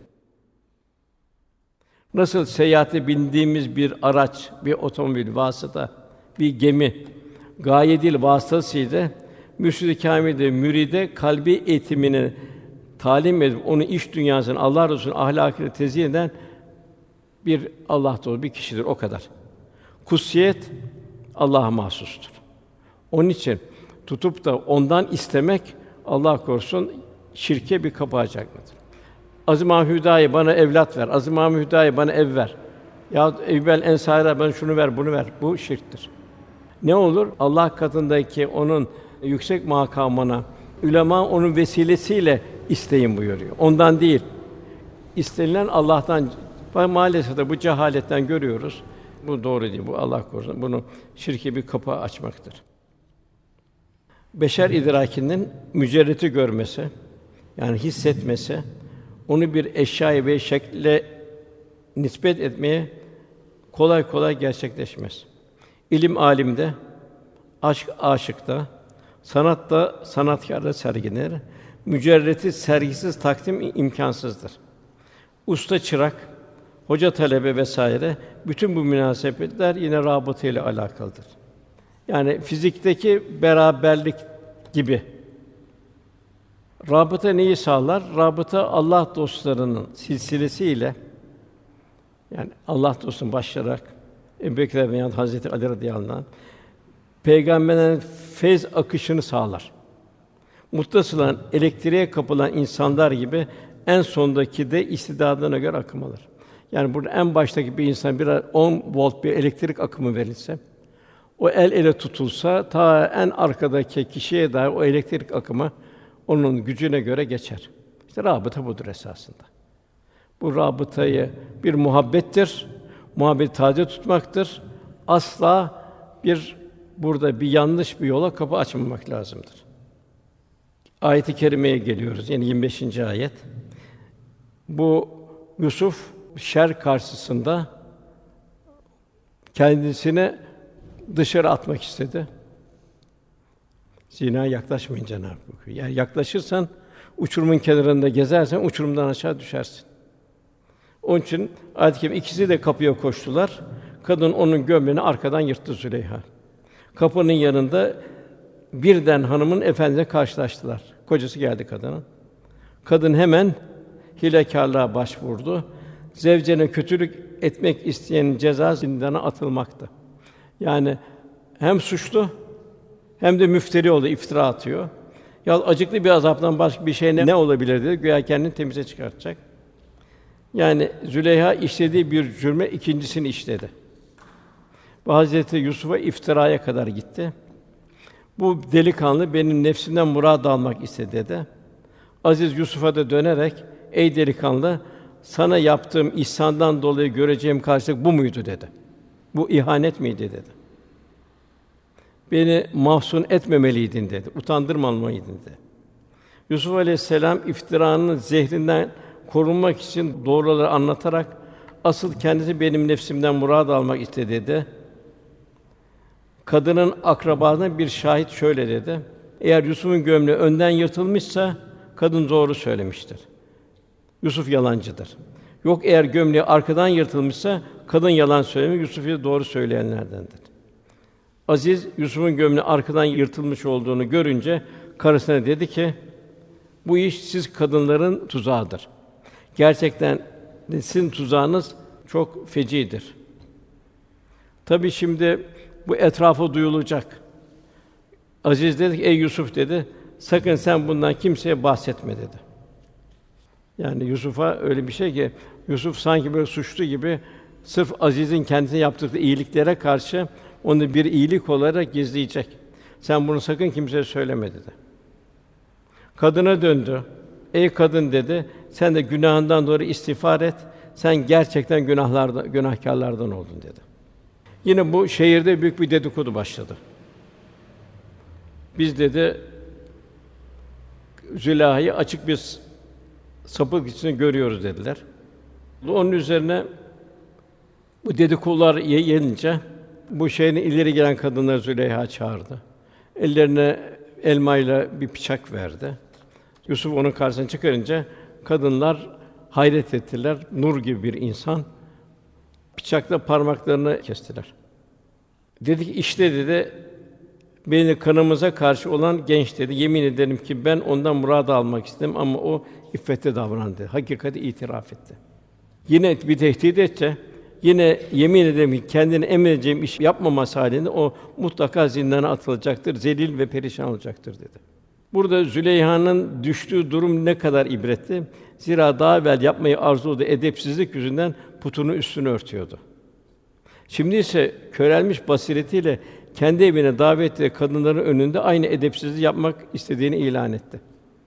Nasıl seyahate bindiğimiz bir araç, bir otomobil, vasıta, bir gemi gaye değil vasıtasıydı. Mürşid-i Kâmil'de müride kalbi eğitimini talim edip onu iş dünyasının Allah Resulü'nün ahlakıyla tezyin eden bir Allah dostu bir kişidir o kadar. Kutsiyet Allah'a mahsustur. Onun için tutup da ondan istemek Allah korusun şirke bir kapı açacaktır. Azim-ı Hüdayi bana evlat ver. Azim-ı Hüdayi bana ev ver. Ya evvel ensara bana şunu ver, bunu ver. Bu şirktir. Ne olur? Allah katındaki onun yüksek makamına ulema onun vesilesiyle isteyin buyuruyor. Ondan değil. İstenilen Allah'tan. Maalesef de bu cehaletten görüyoruz. Bu doğru değil. Bu Allah korusun. Bunu şirke bir kapı açmaktır. Beşer idrakinin mücerreti görmesi, yani hissetmesi, onu bir eşyaya ve şekle nispet etmeye kolay kolay gerçekleşmez. İlim âlimde, aşk aşıkta, sanat da sanatkârda sergilenir. Mücerreti sergisiz takdim imkânsızdır. Usta çırak, hoca talebe vesaire bütün bu münasebetler yine rabıta ile alakalıdır. Yani fizikteki beraberlik gibi. Rabıta neyi sağlar? Rabıta Allah dostlarının silsilesiyle yani Allah dostunun başlayarak Ebu Bekir Efendimiz Hazreti Ali radıyallahu anh peygamberlerin feyz akışını sağlar. Muttasılan elektriğe kapılan insanlar gibi en sondaki de istidadına göre akım alır. Yani burada en baştaki bir insan bir on volt bir elektrik akımı verilse, o el ele tutulsa ta en arkadaki kişiye dair o elektrik akımı onun gücüne göre geçer. İşte rabıta budur esasında. Bu rabıtayı bir muhabbettir, muhabbeti taze tutmaktır. Asla bir burada bir yanlış bir yola kapı açmamak lazımdır. Ayet-i kerimeye geliyoruz. Yani yirmi beşinci ayet. Bu Yusuf şer karşısında kendisini dışarı atmak istedi. Zinaya yaklaşmayın Cenab-ı Hak. Yani yaklaşırsan, uçurumun kenarında gezersen uçurumdan aşağı düşersin. Onun için ayet-i kerime ikisi de kapıya koştular. Kadın onun gömleğini arkadan yırttı Züleyha. Kapının yanında birden hanımın efendisiyle karşılaştılar. Kocası geldi kadının. Kadın hemen hilekârlığa başvurdu. Zevcene kötülük etmek isteyenin cezası zindana atılmaktı. Yani hem suçlu hem de müfteri oldu, iftira atıyor. Ya acıklı bir azaptan başka bir şey ne, ne olabilir dedi. Güya kendini temize çıkartacak. Yani Züleyha işlediği bir cürme ikincisini işledi. Bu Hazreti Yusuf'a iftiraya kadar gitti. Bu delikanlı benim nefsimden murad almak istedi dedi. Aziz Yusuf'a da dönerek ey delikanlı sana yaptığım ihsandan dolayı göreceğim karşılık bu muydu dedi. Bu ihanet miydi dedi. Beni mahzun etmemeliydin dedi. Utandırmamalıydın dedi. Yusuf Aleyhisselam iftiranın zehrinden korunmak için doğruları anlatarak asıl kendisi benim nefsimden murad almak istedi dedi. Kadının akrabasına bir şahit şöyle dedi. Eğer Yusuf'un gömleği önden yırtılmışsa kadın doğru söylemiştir. Yusuf yalancıdır. Yok eğer gömleği arkadan yırtılmışsa kadın yalan söylemiş, Yusuf'u doğru söyleyenlerdendir. Aziz Yusuf'un gömleği arkadan yırtılmış olduğunu görünce karısına dedi ki: "Bu iş siz kadınların tuzağıdır. Gerçekten sizin tuzağınız çok fecidir." Tabii şimdi bu etrafa duyulacak. Aziz dedi ki: "Ey Yusuf," dedi, "sakın sen bundan kimseye bahsetme." dedi. Yani Yusuf'a öyle bir şey ki Yusuf sanki böyle suçlu gibi sırf Aziz'in kendisine yaptığı iyiliklere karşı onu bir iyilik olarak gizleyecek. Sen bunu sakın kimseye söyleme dedi. Kadına döndü. Ey kadın dedi, sen de günahından dolayı istiğfar et. Sen gerçekten günahlardan, günahkârlardan oldun dedi. Yine bu şehirde büyük bir dedikodu başladı. Biz dedi Züleyha'yı açık bir sapık içinde görüyoruz dediler. Onun üzerine bu dedikodular yayılınca bu şehrin ileri gelen kadınları Züleyha çağırdı. Ellerine elmayla bir bıçak verdi. Yusuf onun karşısına çıkarınca kadınlar hayret ettiler. Nur gibi bir insan. Bıçakla parmaklarını kestiler. Dedi ki işte dedi beni kanımıza karşı olan genç dedi. Yemin ederim ki ben ondan murad almak istedim ama o iffetli davrandı. Hakikati itiraf etti. Yine bir tehdit etti. Yine yemin ederim ki kendine emredeceğim iş yapmaması halinde o mutlaka zindana atılacaktır, zelil ve perişan olacaktır dedi. Burada Züleyha'nın düştüğü durum ne kadar ibretli. Zira daha evvel yapmayı arzuladığı edepsizlik yüzünden putunu üstünü örtüyordu. Şimdi ise körelmiş basiretiyle kendi evine davet ettiği kadınların önünde aynı edepsizliği yapmak istediğini ilan etti.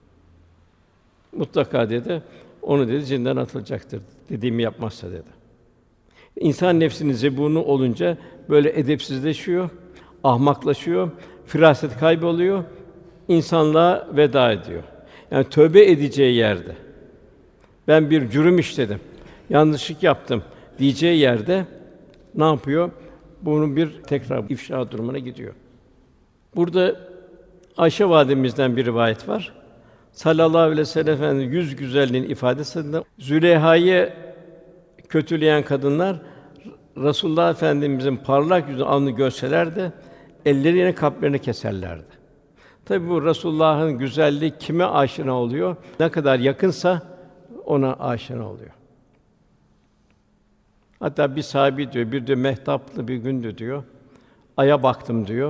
Mutlaka dedi, onu dedi zindana atılacaktır dediğimi yapmazsa dedi. İnsan nefsinin zebûnu olunca böyle edepsizleşiyor, ahmaklaşıyor, firaset kayboluyor, insanlığa veda ediyor. Yani tövbe edeceği yerde, ben bir cürüm işledim, yanlışlık yaptım diyeceği yerde ne yapıyor? Bunun bir tekrar ifşa durumuna gidiyor. Burada Ayşe validemizden bir rivayet var. Sallallahu aleyhi ve sellem Efendimiz yüz güzelliğin ifadesinde Züleyha'yı kötüleyen kadınlar Resulullah Efendimizin parlak yüzünü alnını görselerdi, elleriyle kalplerini keserlerdi. Tabii bu Resulullah'ın güzelliği kime aşina oluyor? Ne kadar yakınsa ona aşina oluyor. Hatta bir sahabi diyor, bir de mehtaplı bir gündü diyor. Aya baktım diyor.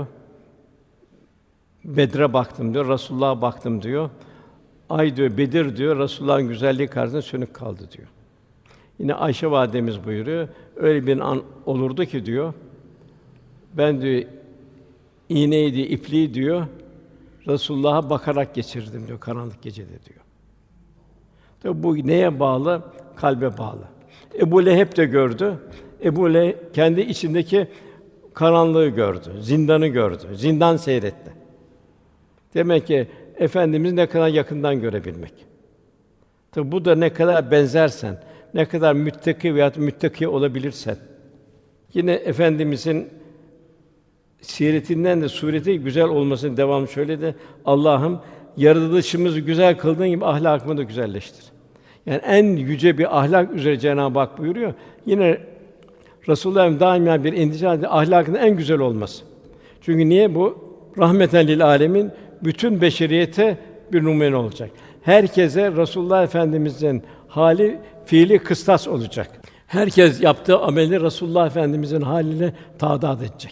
Bedre baktım diyor, Resulullah'a baktım diyor. Ay diyor, Bedir diyor, Resulullah'ın güzelliği karşısında sönük kaldı diyor. Yine Ayşe validemiz buyuruyor. Öyle bir an olurdu ki diyor. Ben diyor iğneyi diyor, ipliği diyor Resulullah'a bakarak geçirdim diyor karanlık gecede diyor. Tabi bu neye bağlı? Kalbe bağlı. Ebu Leheb de gördü. Ebu Leheb kendi içindeki karanlığı gördü, zindanı gördü, zindan seyretti. Demek ki Efendimiz ne kadar yakından görebilmek. Tabi bu da ne kadar benzersen, ne kadar müttaki veya müttaki olabilirsen. Yine Efendimizin siretinden de sureti güzel olmasının devamı şöyle de Allah'ım yaratılışımızı güzel kıldığın gibi ahlakımı da güzelleştir. Yani en yüce bir ahlak üzere Cenab-ı Hak buyuruyor. Yine Resulullah'ın daima bir endişe halinde ahlakının en güzel olması. Çünkü niye bu? Rahmeten lil âlemin bütün beşeriyete bir numune olacak. Herkese Resulullah Efendimizin hali, fiili kıstas olacak. Herkes yaptığı ameli Resulullah Efendimizin haliyle tadat edecek.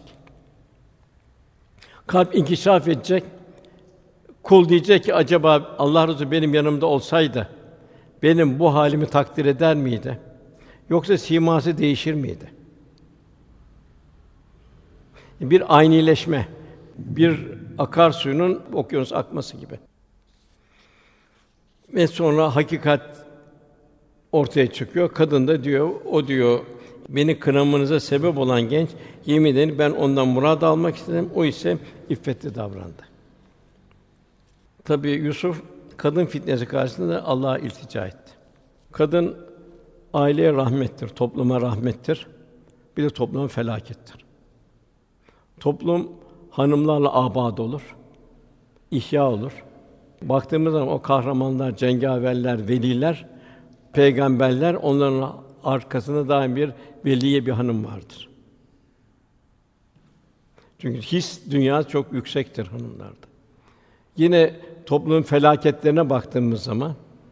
Kalp inkişaf edecek. Kul diyecek ki acaba Allah Resulü benim yanımda olsaydı benim bu halimi takdir eder miydi? Yoksa siması değişir miydi? Bir aynileşme, bir akarsuyunun okyanus akması gibi. Ve sonra hakikat ortaya çıkıyor. Kadın da diyor, o diyor, beni kınamanıza sebep olan genç, yemin ederim ben ondan murad almak istedim. O ise iffetli davrandı. Tabii Yusuf kadın fitnesi karşısında Allah'a iltica etti. Kadın aileye rahmettir, topluma rahmettir. Bir de topluma felakettir. Toplum hanımlarla abad olur, ihya olur. Baktığımız zaman o kahramanlar, cengaverler, veliler, peygamberler, onların arkasında daim bir veliye bir hanım vardır. Çünkü his dünya çok yüksektir hanımlarda. Yine toplumun felaketlerine baktığımız zaman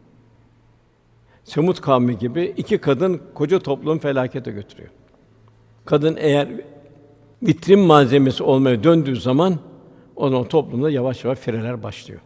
Semud kavmi gibi iki kadın koca toplumu felakete götürüyor. Kadın eğer vitrin malzemesi olmaya döndüğü zaman o zaman toplumda yavaş yavaş fireler başlıyor.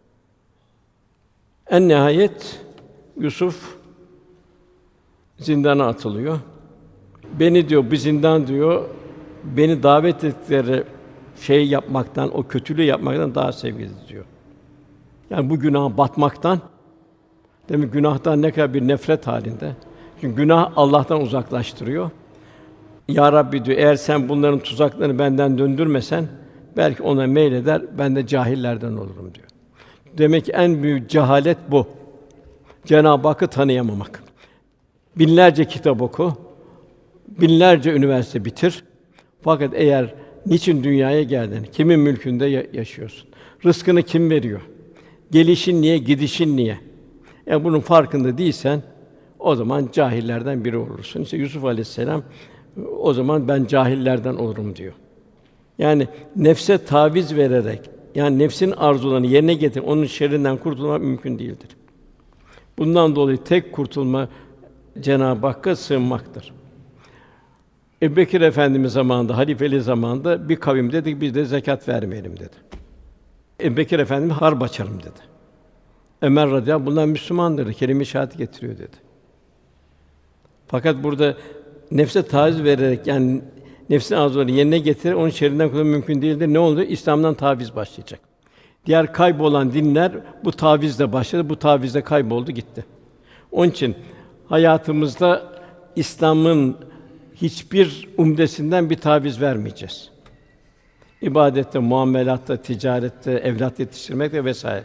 En nihayet Yusuf zindana atılıyor. Beni diyor bu zindan diyor beni davet ettikleri şey yapmaktan, o kötülüğü yapmaktan daha sevgili diyor. Yani bu günaha batmaktan, demek günahtan ne kadar bir nefret halinde. Çünkü günah Allah'tan uzaklaştırıyor. Ya Rabbi diyor, eğer sen bunların tuzaklarını benden döndürmesen, belki ona meyleder, ben de cahillerden olurum diyor. Demek ki en büyük cehalet bu. Cenab-ı Hakk'ı tanıyamamak. Binlerce kitap oku, binlerce üniversite bitir. Fakat eğer niçin dünyaya geldin, kimin mülkünde yaşıyorsun? Rızkını kim veriyor? Gelişin niye, gidişin niye? Eğer bunun farkında değilsen, o zaman cahillerden biri olursun. İşte Yusuf Aleyhisselam, o zaman ben cahillerden olurum diyor. Yani nefse taviz vererek, yani nefsin arzularını yerine getirip onun şerrinden kurtulmak mümkün değildir. Bundan dolayı tek kurtulma Cenab-ı Hakk'a sığınmaktır. Ebubekir Efendimiz zamanında, halifeli zamanında bir kavim dedi ki biz de zekat vermeyelim dedi. Ebubekir Efendimiz harp açalım dedi. Ömer radıyallahu anh bunlar Müslümandır, kelime-i şehadet getiriyor dedi. Fakat burada nefse taviz vererek yani nefsin arzularını yerine getirerek onun şerrinden kurtulmak mümkün değildir. Ne oldu? İslam'dan taviz başlayacak. Diğer kaybolan dinler bu tavizle başladı, bu tavizle kayboldu gitti. Onun için hayatımızda İslam'ın hiçbir umdesinden bir taviz vermeyeceğiz. İbadette, muamelatta, ticarette, evlat yetiştirmekte vesaire.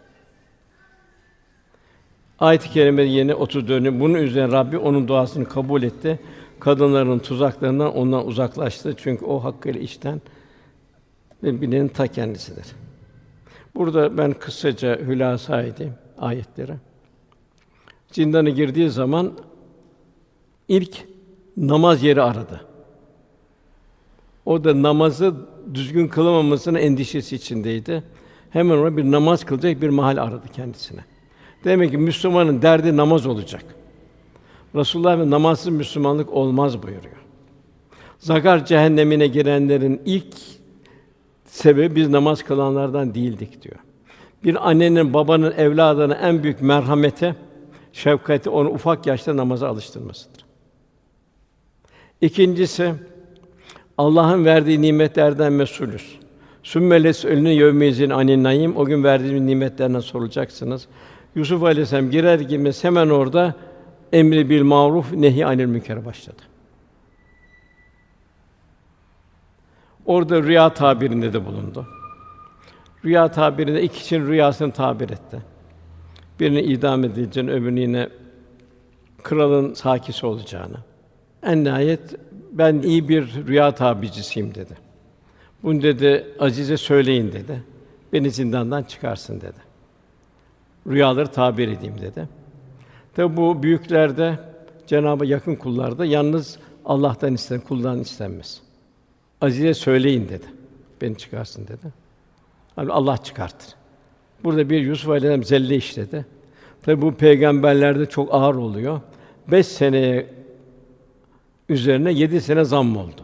Ayet-i kerime yeni otuz dördüncü bunun üzerine Rabbi onun duasını kabul etti. Kadınların tuzaklarından ondan uzaklaştı. Çünkü o hakkıyla işten ve bilenin ta kendisidir. Burada ben kısaca hülasa edeyim ayetleri. Zindana girdiği zaman ilk namaz yeri aradı. O da namazı düzgün kılamamasının endişesi içindeydi. Hemen ona bir namaz kılacak bir mahal aradı kendisine. Demek ki Müslümanın derdi namaz olacak. Resulullah ve namazsız Müslümanlık olmaz buyuruyor. Zakar cehennemine girenlerin ilk sebebi biz namaz kılanlardan değildik diyor. Bir annenin babanın evladına en büyük merhameti, şefkati onu ufak yaşta namaza alıştırmasıdır. İkincisi Allah'ın verdiği nimetlerden mesulüz. Sümmeles ölünü yevmeyizin anin naim o gün verdiğimiz nimetlerden sorulacaksınız. Yusuf Aleyhisselam girer girmez hemen orada emri bil maruf nehy anil münker başladı. Orada rüya tabirinde de bulundu. Rüya tabirinde iki kişinin rüyasını tabir etti. Birini idam edileceğini, öbürünü yine kralın sakisi olacağını. En nihayet ben iyi bir rüya tabircisiyim dedi. Bunu dedi Aziz'e söyleyin dedi. Beni zindandan çıkarsın dedi. Rüyaları tabir edeyim dedi. Tabi bu büyüklerde, Cenab-ı yakın kullarda yalnız Allah'tan istenir, kuldan istenmez. Aziz'e söyleyin dedi. Beni çıkarsın dedi. Hani Allah çıkartır. Burada bir Yusuf Aleyhisselam zelle işledi. Tabi bu peygamberlerde çok ağır oluyor. Beş seneye üzerine yedi sene zamm oldu.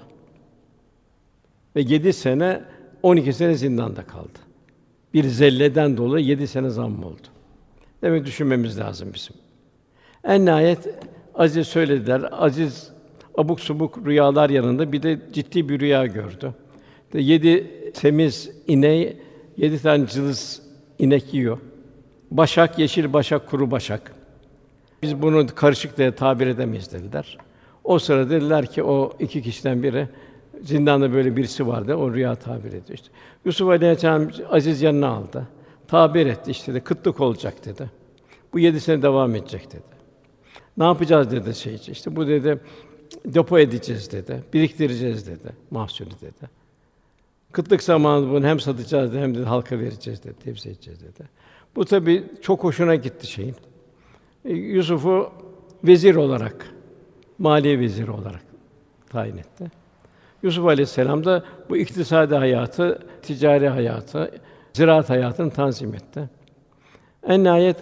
Ve yedi sene, on iki sene zindanda kaldı. Bir zelleden dolayı yedi sene zamm oldu. Demek düşünmemiz lazım bizim. En nihayet Aziz söylediler. Aziz abuk subuk rüyalar yanında bir de ciddi bir rüya gördü. De yedi temiz ineği, yedi tane cılız inek yiyor. Başak, yeşil başak, kuru başak. Biz bunu karışık diye tabir edemeyiz dediler. O sırada dediler ki o iki kişiden biri zindanda böyle birisi vardı. O rüya tabir ediyor işte. Yusuf Aleyhisselam Aziz yanına aldı. Tabir etti işte de kıtlık olacak dedi. Bu yedi sene devam edecek dedi. Ne yapacağız dedi şey işte. Bu dedi depo edeceğiz dedi. Biriktireceğiz dedi. Mahsulü dedi. Kıtlık zamanı bunu hem satacağız dedi, hem de halka vereceğiz dedi. Tevzi edeceğiz dedi. Bu tabii çok hoşuna gitti şeyin. Yusuf'u vezir olarak, maliye veziri olarak tayin etti. Yusuf Aleyhisselam da bu iktisadi hayatı, ticari hayatı, ziraat hayatını tanzim etti. En nihayet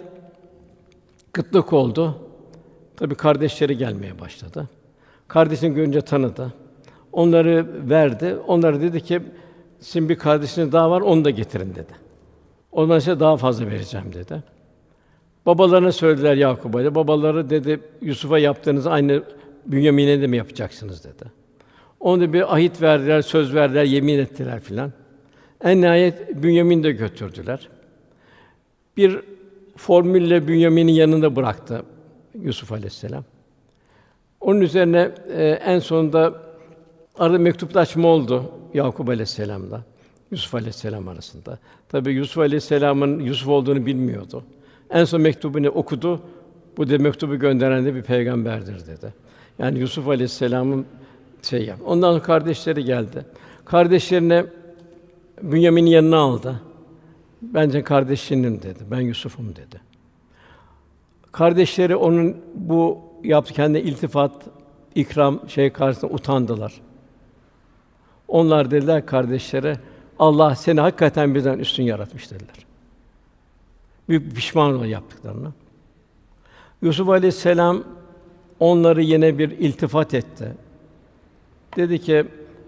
kıtlık oldu. Tabii kardeşleri gelmeye başladı. Kardeşini görünce tanıdı. Onları verdi. Onlara dedi ki sizin bir kardeşiniz daha var, onu da getirin dedi. Ondan size daha fazla vereceğim dedi. Babalarına söylediler Yakub'a. Dedi. Babaları dedi Yusuf'a yaptığınız aynı Bünyamin'e de mi yapacaksınız dedi. Onu bir ahit verdiler, söz verdiler, yemin ettiler filan. En nihayet Bünyamin'i de götürdüler. Bir formülle Bünyamin'in yanında bıraktı Yusuf Aleyhisselam. Onun üzerine e, en sonunda arada mektuplaşma oldu Yakup Aleyhisselam'la Yusuf Aleyhisselam arasında. Tabii Yusuf Aleyhisselam'ın Yusuf olduğunu bilmiyordu. En son mektubunu okudu. Bu da mektubu gönderen de bir peygamberdir dedi. Yani Yusuf Aleyhisselam'ın şey yap. Ondan sonra kardeşleri geldi. Kardeşlerine Bünyamin'in yanına aldı. Bence kardeşinim dedi. Ben Yusuf'um dedi. Kardeşleri onun bu yaptığı kendi iltifat, ikram şey karşısında utandılar. Onlar dediler kardeşlere, Allah seni hakikaten bizden üstün yaratmış dediler. Büyük pişman ol yaptıklarına. Yusuf Aleyhisselam onları yine bir iltifat etti. Dedi ki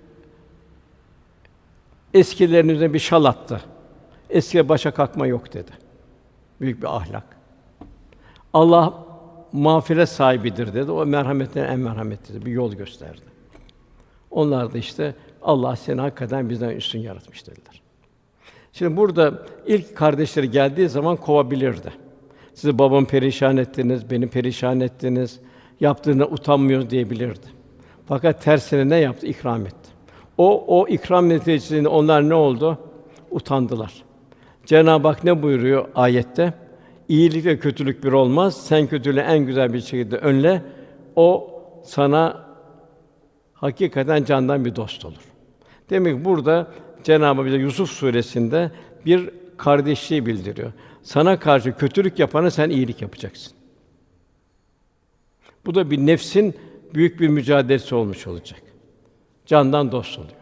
eskilerin üzerine bir şal attı. Eskiye başa kalkma yok dedi. Büyük bir ahlak. Allah mağfiret sahibidir dedi. O merhametten en merhametlidir. Bir yol gösterdi. Onlar da işte Allah seni hakikaten bizden üstün yaratmış dediler. Şimdi burada ilk kardeşleri geldiği zaman kovabilirdi. Sizi babamı perişan ettiniz, beni perişan ettiniz, yaptığına utanmıyoruz diyebilirdi. Fakat tersine ne yaptı? İkram etti. O o ikram neticesinde onlar ne oldu? Utandılar. Cenab-ı Hak ne buyuruyor ayette? İyilik ve kötülük bir olmaz. Sen kötülüğü en güzel bir şekilde önle. O sana hakikaten candan bir dost olur. Demek ki burada Cenab-ı Hak bize Yusuf suresinde bir kardeşliği bildiriyor. Sana karşı kötülük yapana sen iyilik yapacaksın. Bu da bir nefsin büyük bir mücadelesi olmuş olacak. Candan dost oluyor.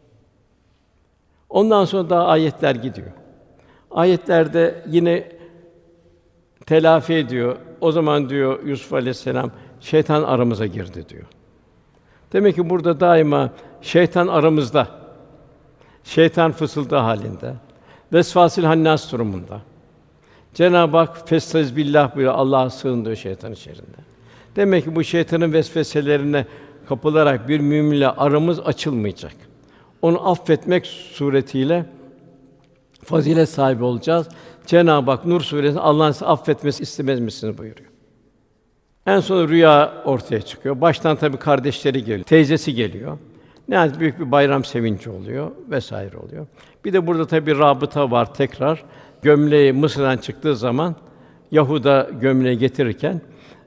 Ondan sonra daha ayetler gidiyor. Ayetlerde yine telafi ediyor. O zaman diyor Yusuf Aleyhisselam şeytan aramıza girdi diyor. Demek ki burada daima şeytan aramızda. Şeytan fısıldı halinde. Vesvasil hannas durumunda. Cenab-ı Hak festaiz billah buyuruyor. Allah'a sığın diyor şeytanın şerrinden. Demek ki bu şeytanın vesveselerine kapılarak bir müminle aramız açılmayacak. Onu affetmek suretiyle fazilet sahibi olacağız. Cenab-ı Hak Nur suresinde Allah'ın sizi affetmesi istemez misiniz buyuruyor. En son rüya ortaya çıkıyor. Baştan tabii kardeşleri geliyor, teyzesi geliyor. Nihayet büyük bir bayram sevinci oluyor vesaire oluyor. Bir de burada tabii bir rabıta var tekrar. Gömleği Mısır'dan çıktığı zaman Yahuda gömleği getirirken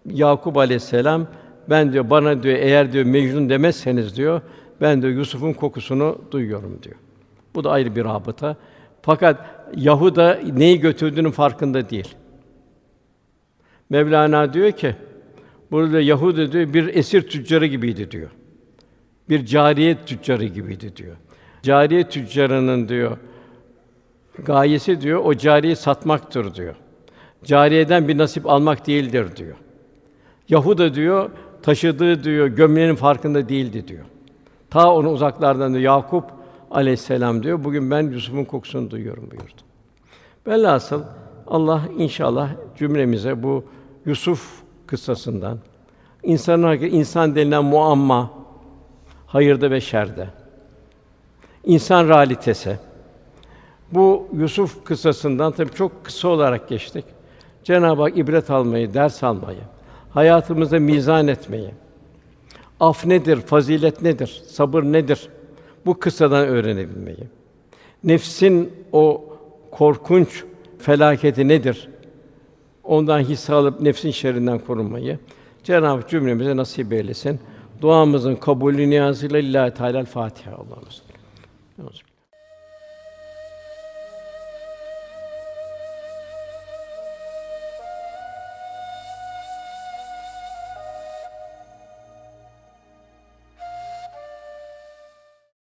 Yakup Aleyhisselam, ben diyor bana diyor eğer diyor Mecnun demezseniz diyor, ben diyor Yusuf'un kokusunu duyuyorum diyor. Bu da ayrı bir rabıta. Fakat Yahuda neyi götürdüğünün farkında değil. Mevlana diyor ki, burada Yahudi diyor bir esir tüccarı gibiydi diyor. Bir cariye tüccarı gibiydi diyor. Cariye tüccarının diyor gayesi diyor o cariyeyi satmaktır diyor. Cariyeden bir nasip almak değildir diyor. Yahuda diyor taşıdığı diyor gömleğinin farkında değildi diyor. Ta onu uzaklardan diyor Yakup Aleyhisselam diyor bugün ben Yusuf'un kokusunu duyuyorum buyurdu. Velhasıl Allah inşallah cümlemize bu Yusuf kıssasından insanın hakiki insan denilen muamma hayırda ve şerde insan realitesi bu Yusuf kıssasından tabii çok kısa olarak geçtik. Cenab-ı Hak ibret almayı, ders almayı, hayatımızda mizan etmeyi, af nedir, fazilet nedir, sabır nedir? Bu kıssadan öğrenebilmeyi. Nefsin o korkunç felaketi nedir? Ondan hisse alıp nefsin şerrinden korunmayı Cenab-ı Hak cümlemize nasip eylesin. Duamızın kabulü niyazıyla Lillahi Teala Fatiha. Allah'ımız.